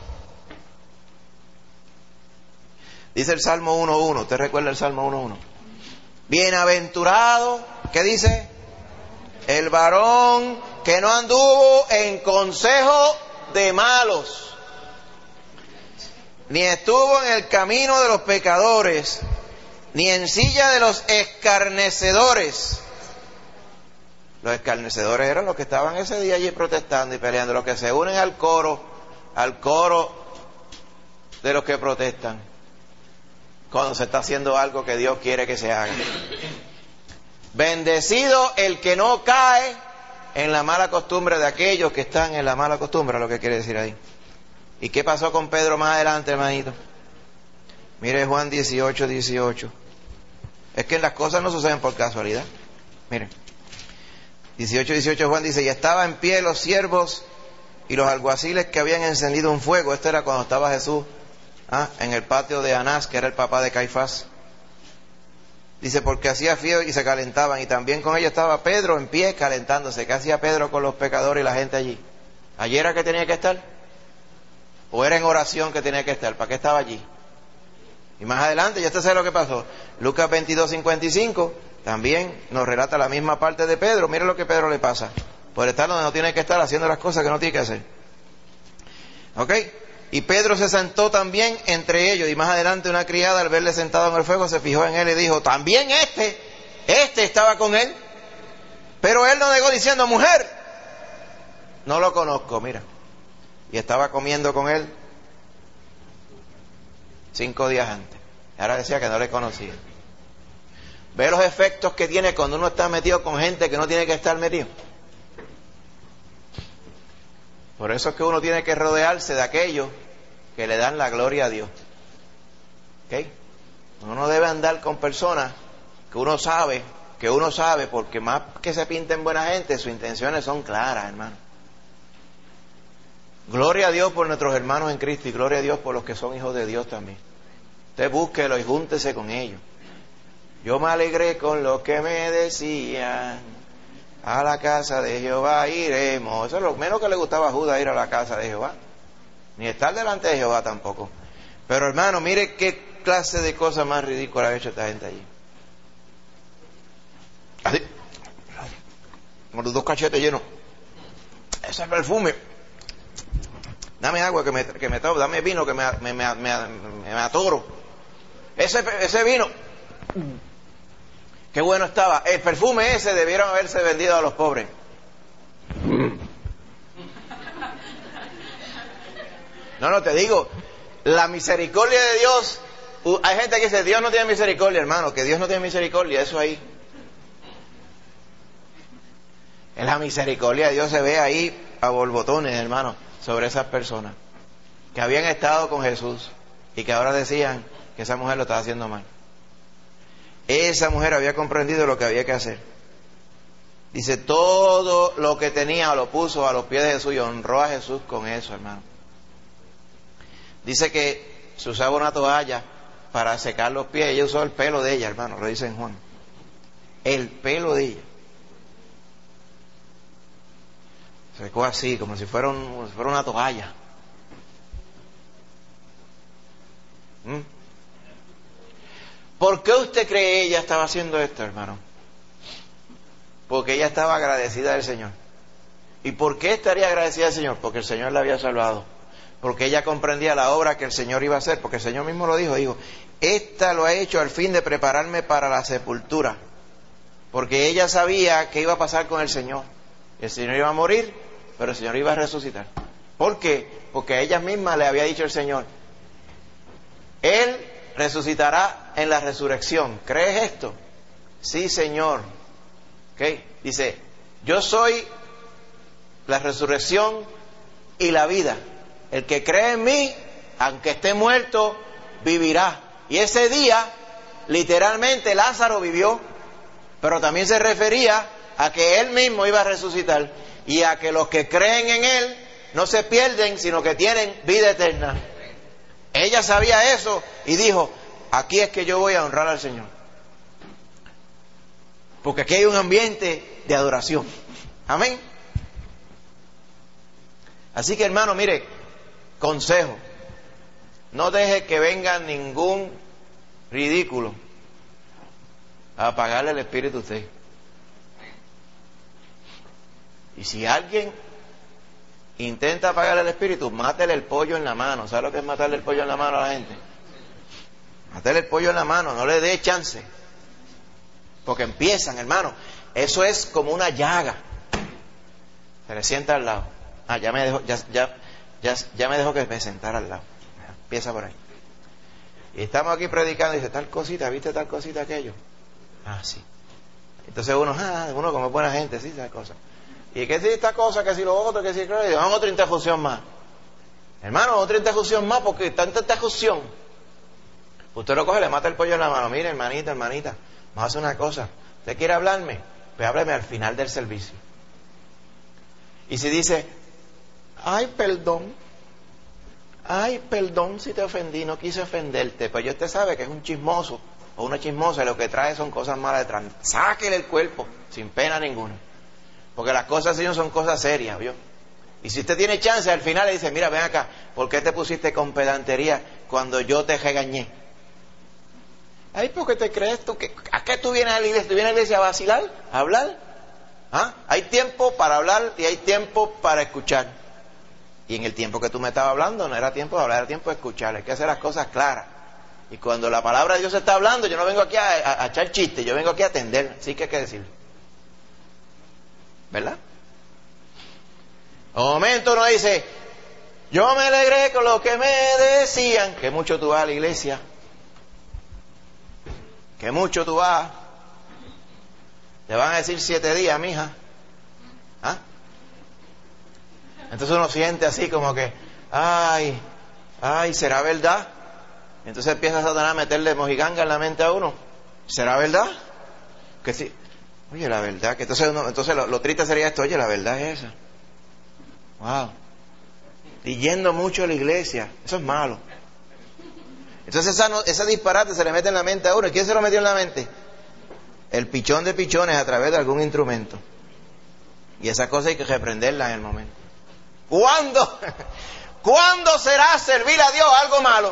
Dice el Salmo uno uno. ¿Usted recuerda el Salmo uno uno? Bienaventurado, ¿qué dice? El varón que no anduvo en consejo de malos, ni estuvo en el camino de los pecadores, ni en silla de los escarnecedores. Los escarnecedores eran los que estaban ese día allí protestando y peleando, los que se unen al coro, al coro de los que protestan, cuando se está haciendo algo que Dios quiere que se haga. Bendecido el que no cae en la mala costumbre de aquellos que están en la mala costumbre, lo que quiere decir ahí. ¿Y qué pasó con Pedro más adelante, hermanito? Mire Juan dieciocho, dieciocho. Es que las cosas no suceden por casualidad. Mire, dieciocho, dieciocho Juan dice, y estaba en pie los siervos y los alguaciles que habían encendido un fuego. Esto era cuando estaba Jesús ¿ah? en el patio de Anás, que era el papá de Caifás. Dice, porque hacía frío y se calentaban, y también con ellos estaba Pedro en pie calentándose. ¿Qué hacía Pedro con los pecadores y la gente allí? ¿Allí era que tenía que estar? ¿O era en oración que tenía que estar? ¿Para qué estaba allí? Y más adelante, ya usted sabe lo que pasó. Lucas veintidós, cincuenta y cinco, también nos relata la misma parte de Pedro. Mire lo que a Pedro le pasa. Por estar donde no tiene que estar, haciendo las cosas que no tiene que hacer. ¿Ok? Y Pedro se sentó también entre ellos, y más adelante una criada al verle sentado en el fuego se fijó en él y dijo, también este, este estaba con él. Pero él no negó diciendo, mujer, no lo conozco, mira. Y estaba comiendo con él cinco días antes. Ahora decía que no le conocía. Ve los efectos que tiene cuando uno está metido con gente que no tiene que estar metido. Por eso es que uno tiene que rodearse de aquellos que le dan la gloria a Dios. ¿Ok? Uno no debe andar con personas que uno sabe, que uno sabe, porque más que se pinten buena gente, sus intenciones son claras, hermano. Gloria a Dios por nuestros hermanos en Cristo y gloria a Dios por los que son hijos de Dios también. Usted búsquelo y júntese con ellos. Yo me alegré con lo que me decían, a la casa de Jehová iremos. Eso es lo menos que le gustaba a Judas, ir a la casa de Jehová. Ni estar delante de Jehová tampoco. Pero hermano, mire qué clase de cosas más ridículas ha hecho esta gente allí. Así, con los dos cachetes llenos. Ese perfume. Dame agua que me, que me tomo, dame vino que me, me, me, me, me atoro. Ese, ese vino, qué bueno estaba. El perfume ese debieron haberse vendido a los pobres. No, no, te digo, la misericordia de Dios. Hay gente que dice, Dios no tiene misericordia, hermano, que Dios no tiene misericordia, eso ahí. En la misericordia de Dios se ve ahí a borbotones, hermano, sobre esas personas que habían estado con Jesús y que ahora decían que esa mujer lo estaba haciendo mal. Esa mujer había comprendido lo que había que hacer. Dice, todo lo que tenía lo puso a los pies de Jesús y honró a Jesús con eso, hermano. Dice que se usaba una toalla para secar los pies. Ella usó el pelo de ella, hermano, lo dice en Juan. El pelo de ella. Secó así, como si fuera, un, como si fuera una toalla. ¿Mm? ¿Por qué usted cree que ella estaba haciendo esto, hermano? Porque ella estaba agradecida del Señor. ¿Y por qué estaría agradecida del Señor? Porque el Señor la había salvado. Porque ella comprendía la obra que el Señor iba a hacer. Porque el Señor mismo lo dijo, dijo, esta lo ha hecho al fin de prepararme para la sepultura. Porque ella sabía que iba a pasar con el Señor. El Señor iba a morir, pero el Señor iba a resucitar. ¿Por qué? Porque a ella misma le había dicho el Señor, Él resucitará en la resurrección. ¿Crees esto? Sí, Señor. ¿Okay? Dice, yo soy la resurrección y la vida. El que cree en mí, aunque esté muerto, vivirá. Y ese día, literalmente, Lázaro vivió, pero también se refería a que él mismo iba a resucitar y a que los que creen en él no se pierden, sino que tienen vida eterna. Ella sabía eso y dijo, aquí es que yo voy a honrar al Señor. Porque aquí hay un ambiente de adoración. Amén. Así que, hermano, mire, consejo, no deje que venga ningún ridículo a apagarle el espíritu a usted. Y si alguien intenta apagarle el espíritu, mátele el pollo en la mano. ¿Sabe lo que es matarle el pollo en la mano a la gente? Mátele el pollo en la mano, no le dé chance. Porque empiezan, hermano. Eso es como una llaga. Se le sienta al lado. Ah, ya me dejó, ya, ya, ya, ya me dejó que me sentara al lado. Empieza por ahí. Y estamos aquí predicando y dice, tal cosita, ¿viste tal cosita aquello? Ah, sí. Entonces uno, ah, uno como buena gente, sí, tal cosa. Y que si esta cosa, que si lo otro, que si y vamos a otra interfusión más. Hermano, otra interfusión más, porque tanta interfusión. Usted lo coge, le mata el pollo en la mano. Mire, hermanita, hermanita, vamos a hacer una cosa. ¿Usted quiere hablarme? Pues hábleme al final del servicio. Y si dice, ay, perdón, ay, perdón si te ofendí, no quise ofenderte, pues ya usted sabe que es un chismoso o una chismosa y lo que trae son cosas malas detrás. Sáquele el cuerpo, sin pena ninguna. Porque las cosas, Señor, son cosas serias, ¿vio? Y si usted tiene chance, al final le dice, mira, ven acá, ¿por qué te pusiste con pedantería cuando yo te regañé? Ay, ¿por qué te crees tú? Que, ¿a qué tú vienes a la iglesia? ¿Tú vienes a la iglesia a vacilar? ¿A hablar? ¿Ah? Hay tiempo para hablar y hay tiempo para escuchar. Y en el tiempo que tú me estabas hablando no era tiempo de hablar, era tiempo de escuchar. Hay que hacer las cosas claras. Y cuando la palabra de Dios se está hablando, yo no vengo aquí a, a, a echar chistes, yo vengo aquí a atender. Así que hay que decirlo. ¿Verdad? Un momento uno dice, yo me alegré con lo que me decían. Que mucho tú vas a la iglesia. Que mucho tú vas. Te van a decir siete días, mija. ¿Ah? Entonces uno siente así como que, ay, ay, ¿será verdad? Entonces empieza Satanás a meterle mojiganga en la mente a uno. ¿Será verdad? Que sí. Oye, la verdad, que entonces, uno, entonces lo, lo triste sería esto, oye, la verdad es esa. Wow. Y yendo mucho a la iglesia, eso es malo. Entonces esa, esa disparate se le mete en la mente a uno. ¿Y quién se lo metió en la mente? El pichón de pichones a través de algún instrumento. Y esa cosa hay que reprenderla en el momento. ¿Cuándo? ¿Cuándo será servir a Dios algo malo?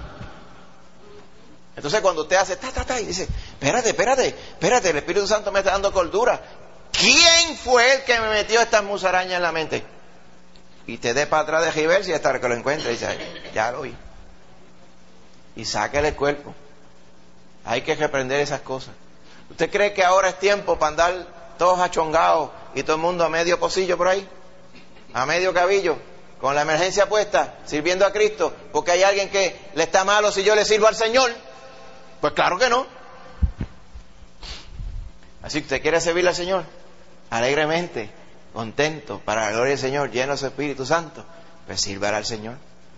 Entonces cuando usted hace ta, ta, ta, y dice, espérate, espérate, espérate, el Espíritu Santo me está dando cordura. ¿Quién fue el que me metió estas musarañas en la mente? Y te dé para atrás de reversa y hasta que lo encuentre y dice, ya lo vi. Y sáquele el cuerpo. Hay que reprender esas cosas. ¿Usted cree que ahora es tiempo para andar todos achongados y todo el mundo a medio pocillo por ahí? A medio cabillo, con la emergencia puesta, sirviendo a Cristo, porque hay alguien que le está malo si yo le sirvo al Señor. Pues claro que no. Así que usted quiere servirle al Señor alegremente, contento, para la gloria del Señor, lleno de su Espíritu Santo, pues sirva al Señor.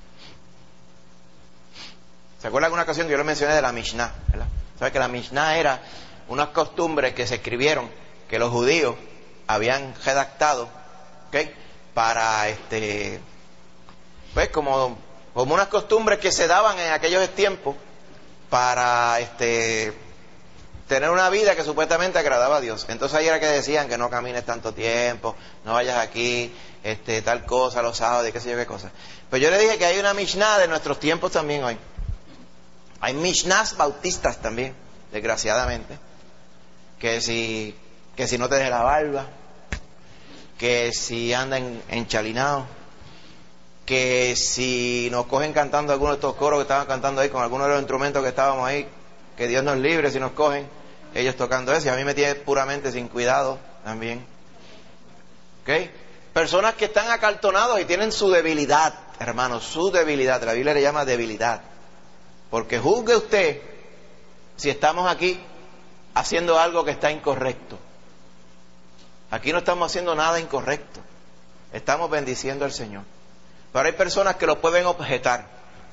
¿Se acuerdan de una ocasión que yo le mencioné de la Mishnah? ¿Verdad? ¿Sabe que la Mishnah era unas costumbres que se escribieron, que los judíos habían redactado, ¿okay? Para este, pues como, como unas costumbres que se daban en aquellos tiempos para este, tener una vida que supuestamente agradaba a Dios. Entonces ahí era que decían que no camines tanto tiempo, no vayas aquí, este, tal cosa, los sábados, y qué sé yo qué cosa. Pues yo le dije que hay una Mishnah de nuestros tiempos también hoy. Hay Mishnahs bautistas también, desgraciadamente, que si, que si no te dejes la barba, que si andan enchalinados, que si nos cogen cantando algunos de estos coros que estaban cantando ahí con algunos de los instrumentos que estábamos ahí, que Dios nos libre si nos cogen ellos tocando eso, y a mí me tiene puramente sin cuidado también. ¿Ok? Personas que están acartonados y tienen su debilidad, hermanos, su debilidad, la Biblia le llama debilidad, porque juzgue usted si estamos aquí haciendo algo que está incorrecto. Aquí no estamos haciendo nada incorrecto, estamos bendiciendo al Señor. Pero hay personas que lo pueden objetar.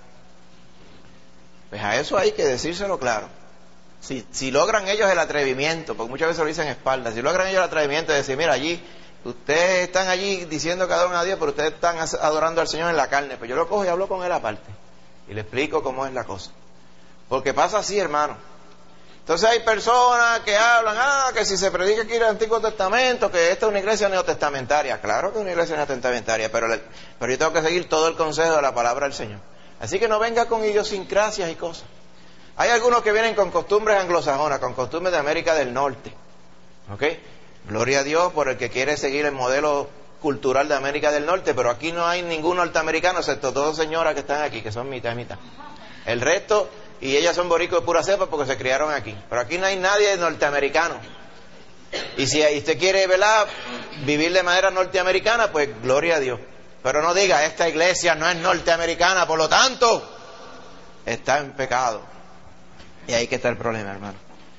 Pues a eso hay que decírselo claro. Si, si logran ellos el atrevimiento, porque muchas veces lo dicen espaldas, si logran ellos el atrevimiento de decir, mira, allí, ustedes están allí diciendo que adoran a Dios, pero ustedes están adorando al Señor en la carne, pues yo lo cojo y hablo con él aparte. Y le explico cómo es la cosa. Porque pasa así, hermano. Entonces hay personas que hablan, ah, que si se predica aquí el Antiguo Testamento, que esta es una iglesia neotestamentaria. Claro que es una iglesia neotestamentaria, pero, le, pero yo tengo que seguir todo el consejo de la palabra del Señor. Así que no venga con idiosincrasias y cosas. Hay algunos que vienen con costumbres anglosajonas, con costumbres de América del Norte. ¿Ok? Gloria a Dios por el que quiere seguir el modelo cultural de América del Norte, pero aquí no hay ningún norteamericano, excepto dos señoras que están aquí, que son mitad y mitad. El resto... Y ellas son boricos de pura cepa porque se criaron aquí. Pero aquí no hay nadie norteamericano. Y si usted quiere, ¿verdad?, vivir de manera norteamericana, pues gloria a Dios. Pero no diga, esta iglesia no es norteamericana, por lo tanto, está en pecado. Y ahí que está el problema, hermano.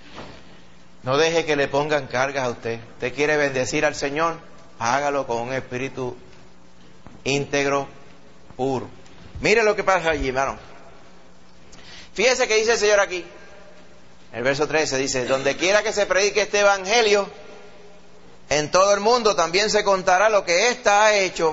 No deje que le pongan cargas a usted. Usted quiere bendecir al Señor, hágalo con un espíritu íntegro, puro. Mire lo que pasa allí, hermano. Fíjese que dice el Señor aquí, el verso trece dice, donde quiera que se predique este evangelio, en todo el mundo también se contará lo que ésta ha hecho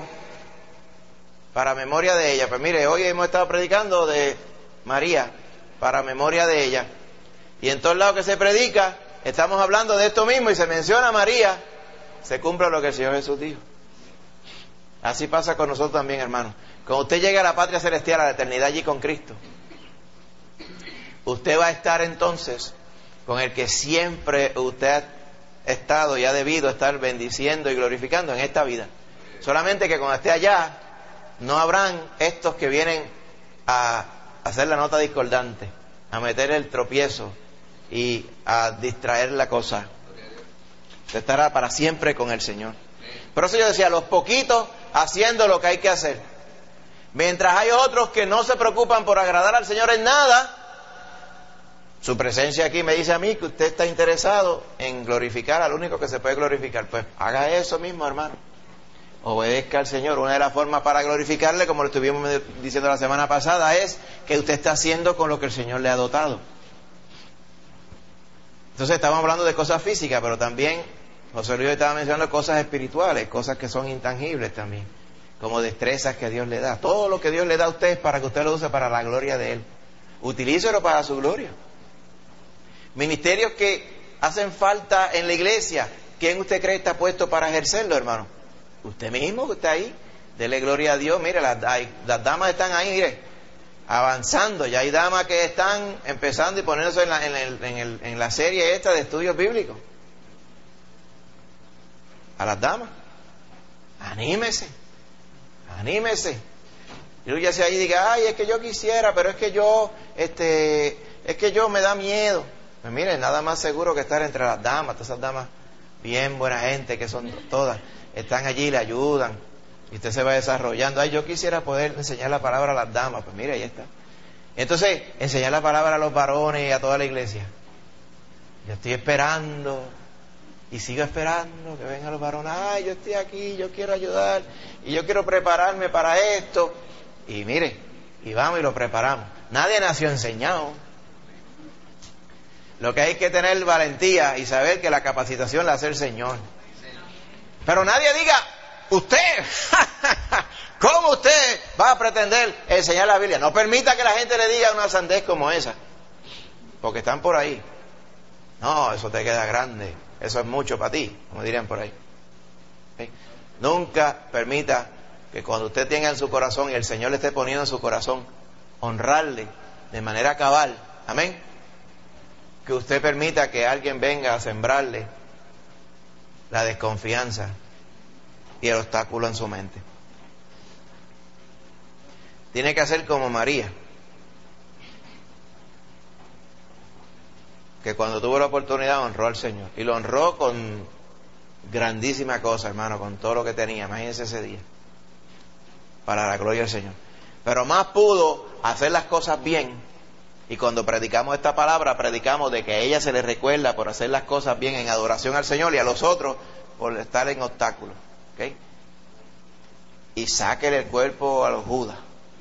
para memoria de ella. Pues mire, hoy hemos estado predicando de María, para memoria de ella. Y en todos lados que se predica, estamos hablando de esto mismo y se menciona a María, se cumple lo que el Señor Jesús dijo. Así pasa con nosotros también, hermano. Cuando usted llegue a la patria celestial, a la eternidad allí con Cristo, usted va a estar entonces con el que siempre usted ha estado y ha debido estar bendiciendo y glorificando en esta vida. Solamente que cuando esté allá, no habrán estos que vienen a hacer la nota discordante, a meter el tropiezo y a distraer la cosa. Usted estará para siempre con el Señor. Por eso yo decía, los poquitos haciendo lo que hay que hacer. Mientras hay otros que no se preocupan por agradar al Señor en nada, su presencia aquí me dice a mí que usted está interesado en glorificar al único que se puede glorificar. Pues haga eso mismo, hermano. Obedezca al Señor. Una de las formas para glorificarle, como lo estuvimos diciendo la semana pasada, es que usted está haciendo con lo que el Señor le ha dotado. Entonces estamos hablando de cosas físicas, pero también José Luis estaba mencionando cosas espirituales, cosas que son intangibles también, como destrezas que Dios le da. Todo lo que Dios le da a usted es para que usted lo use para la gloria de Él. Utilícelo para su gloria. Ministerios que hacen falta en la iglesia, ¿quién usted cree está puesto para ejercerlo, hermano? Usted mismo que está ahí. Dele gloria a Dios. Mire, las, hay, las damas están ahí, mire, avanzando. Ya hay damas que están empezando y poniéndose en la, en, el, en, el, en la serie esta de estudios bíblicos. A las damas, anímese, anímese. Y luego ya se ahí diga, ay, es que yo quisiera, pero es que yo, este, es que yo me da miedo. Pues mire, nada más seguro que estar entre las damas, todas esas damas bien buena gente que son todas, están allí y le ayudan, y usted se va desarrollando. Ay, yo quisiera poder enseñar la palabra a las damas. Pues mire, ahí está. Entonces, enseñar la palabra a los varones y a toda la iglesia. Yo estoy esperando, y sigo esperando que vengan los varones. Ay, yo estoy aquí, yo quiero ayudar, y yo quiero prepararme para esto. Y mire, y vamos y lo preparamos. Nadie nació enseñado. Lo que hay que tener valentía y saber que la capacitación la hace el Señor. Pero nadie diga, usted, ¿cómo usted va a pretender enseñar la Biblia? No permita que la gente le diga una sandez como esa, porque están por ahí. No, eso te queda grande, eso es mucho para ti, como dirían por ahí. ¿Sí? Nunca permita que cuando usted tenga en su corazón y el Señor le esté poniendo en su corazón honrarle de manera cabal, amén, que usted permita que alguien venga a sembrarle la desconfianza y el obstáculo en su mente. Tiene que hacer como María, que cuando tuvo la oportunidad honró al Señor, y lo honró con grandísima cosa, hermano, con todo lo que tenía. Imagínense ese día, para la gloria del Señor. Pero más pudo hacer las cosas bien, y cuando predicamos esta palabra, predicamos de que a ella se le recuerda por hacer las cosas bien en adoración al Señor, y a los otros por estar en obstáculos. ¿Okay? Y sáquele el cuerpo a los Judas.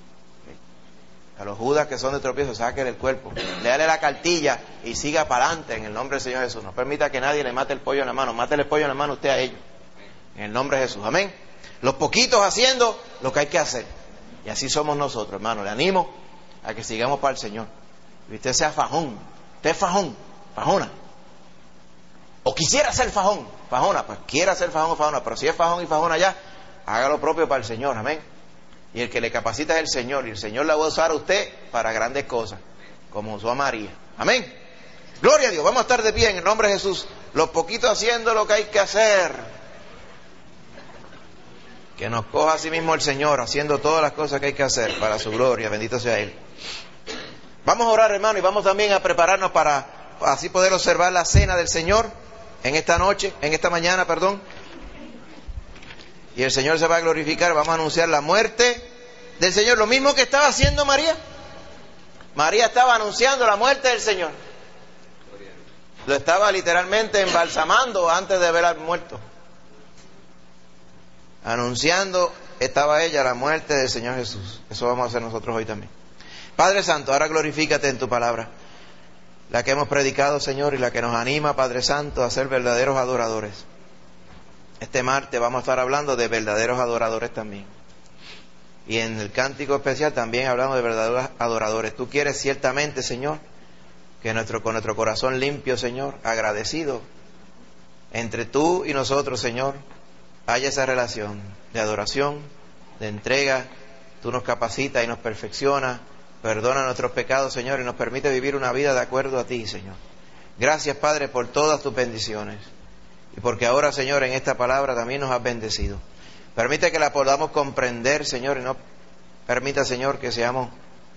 A los Judas que son de tropiezo, sáquele el cuerpo. Léale la cartilla y siga para adelante en el nombre del Señor Jesús. No permita que nadie le mate el pollo en la mano. Mátele el pollo en la mano usted a ellos. En el nombre de Jesús. Amén. Los poquitos haciendo lo que hay que hacer. Y así somos nosotros, hermano. Le animo a que sigamos para el Señor. Y usted sea fajón. Usted es fajón. Fajona. O quisiera ser fajón. Fajona. Pues quiera ser fajón o fajona. Pero si es fajón y fajona ya, haga lo propio para el Señor. Amén. Y el que le capacita es el Señor. Y el Señor la va a usar a usted para grandes cosas, como usó a María. Amén. Gloria a Dios. Vamos a estar de pie en el nombre de Jesús. Los poquitos haciendo lo que hay que hacer. Que nos coja a sí mismo el Señor, haciendo todas las cosas que hay que hacer para su gloria. Bendito sea Él. Vamos a orar, hermano, y vamos también a prepararnos para así poder observar la cena del Señor en esta noche, en esta mañana, perdón. Y el Señor se va a glorificar. Vamos a anunciar la muerte del Señor. Lo mismo que estaba haciendo María. María estaba anunciando la muerte del Señor. Lo estaba literalmente embalsamando antes de haber muerto. Anunciando estaba ella la muerte del Señor Jesús. Eso vamos a hacer nosotros hoy también. Padre Santo, ahora glorifícate en tu palabra, la que hemos predicado, Señor, y la que nos anima, Padre Santo, a ser verdaderos adoradores. Este martes vamos a estar hablando de verdaderos adoradores también. Y en el cántico especial también hablamos de verdaderos adoradores. Tú quieres ciertamente, Señor, que nuestro, con nuestro corazón limpio, Señor, agradecido, entre tú y nosotros, Señor, haya esa relación de adoración, de entrega. Tú nos capacitas y nos perfeccionas, perdona nuestros pecados, Señor, y nos permite vivir una vida de acuerdo a ti, Señor. Gracias, Padre, por todas tus bendiciones. Y porque ahora, Señor, en esta palabra también nos has bendecido. Permite que la podamos comprender, Señor, y no permita, Señor, que seamos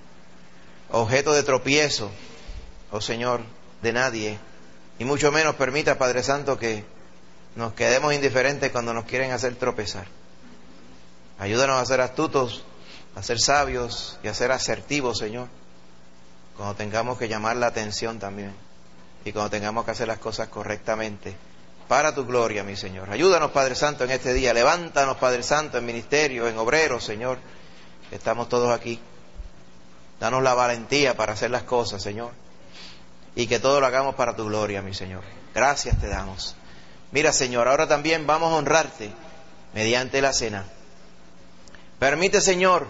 objeto de tropiezo, oh Señor, de nadie. Y mucho menos permita, Padre Santo, que nos quedemos indiferentes cuando nos quieren hacer tropezar. Ayúdanos a ser astutos, a ser sabios y a ser asertivos, Señor, cuando tengamos que llamar la atención también. Y cuando tengamos que hacer las cosas correctamente. Para tu gloria, mi Señor. Ayúdanos, Padre Santo, en este día. Levántanos, Padre Santo, en ministerio, en obreros, Señor. Estamos todos aquí. Danos la valentía para hacer las cosas, Señor. Y que todo lo hagamos para tu gloria, mi Señor. Gracias te damos. Mira, Señor, ahora también vamos a honrarte mediante la cena. Permite, Señor,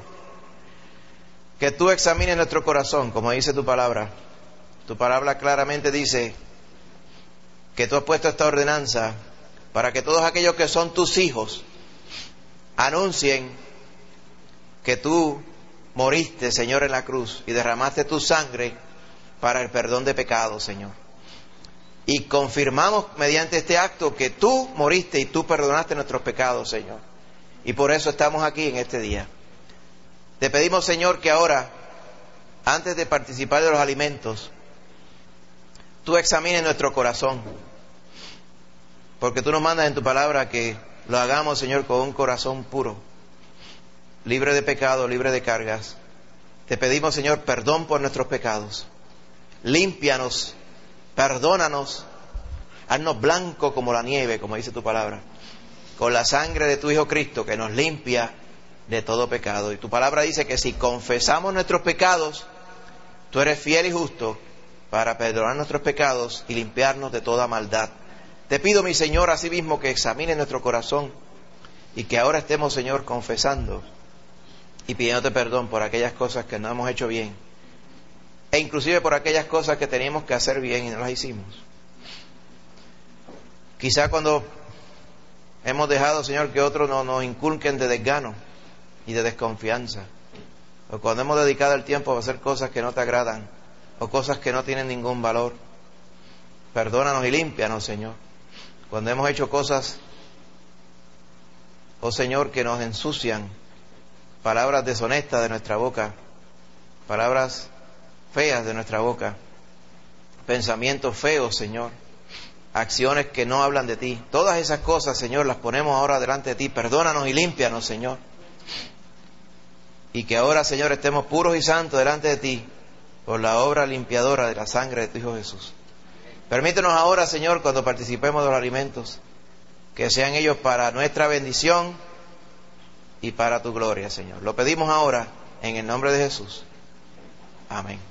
que tú examines nuestro corazón, como dice tu palabra. Tu palabra claramente dice que tú has puesto esta ordenanza para que todos aquellos que son tus hijos anuncien que tú moriste, Señor, en la cruz y derramaste tu sangre para el perdón de pecados, Señor. Y confirmamos mediante este acto que tú moriste y tú perdonaste nuestros pecados, Señor. Y por eso estamos aquí en este día. Te pedimos, Señor, que ahora, antes de participar de los alimentos, tú examines nuestro corazón. Porque tú nos mandas en tu palabra que lo hagamos, Señor, con un corazón puro, libre de pecado, libre de cargas. Te pedimos, Señor, perdón por nuestros pecados. Límpianos, perdónanos, haznos blanco como la nieve, como dice tu palabra, con la sangre de tu Hijo Cristo que nos limpia de todo pecado. Y tu palabra dice que si confesamos nuestros pecados, tú eres fiel y justo para perdonar nuestros pecados y limpiarnos de toda maldad. Te pido, mi Señor, asimismo que examine nuestro corazón y que ahora estemos, Señor, confesando y pidiéndote perdón por aquellas cosas que no hemos hecho bien e inclusive por aquellas cosas que teníamos que hacer bien y no las hicimos. Quizá cuando hemos dejado, Señor, que otros no, nos inculquen de desgano y de desconfianza. O cuando hemos dedicado el tiempo a hacer cosas que no te agradan, o cosas que no tienen ningún valor. Perdónanos y límpianos, Señor. Cuando hemos hecho cosas, oh Señor, que nos ensucian, palabras deshonestas de nuestra boca, palabras feas de nuestra boca, pensamientos feos, Señor, acciones que no hablan de ti. Todas esas cosas, Señor, las ponemos ahora delante de ti. Perdónanos y límpianos, Señor. Y que ahora, Señor, estemos puros y santos delante de ti por la obra limpiadora de la sangre de tu Hijo Jesús. Permítenos ahora, Señor, cuando participemos de los alimentos, que sean ellos para nuestra bendición y para tu gloria, Señor. Lo pedimos ahora en el nombre de Jesús. Amén.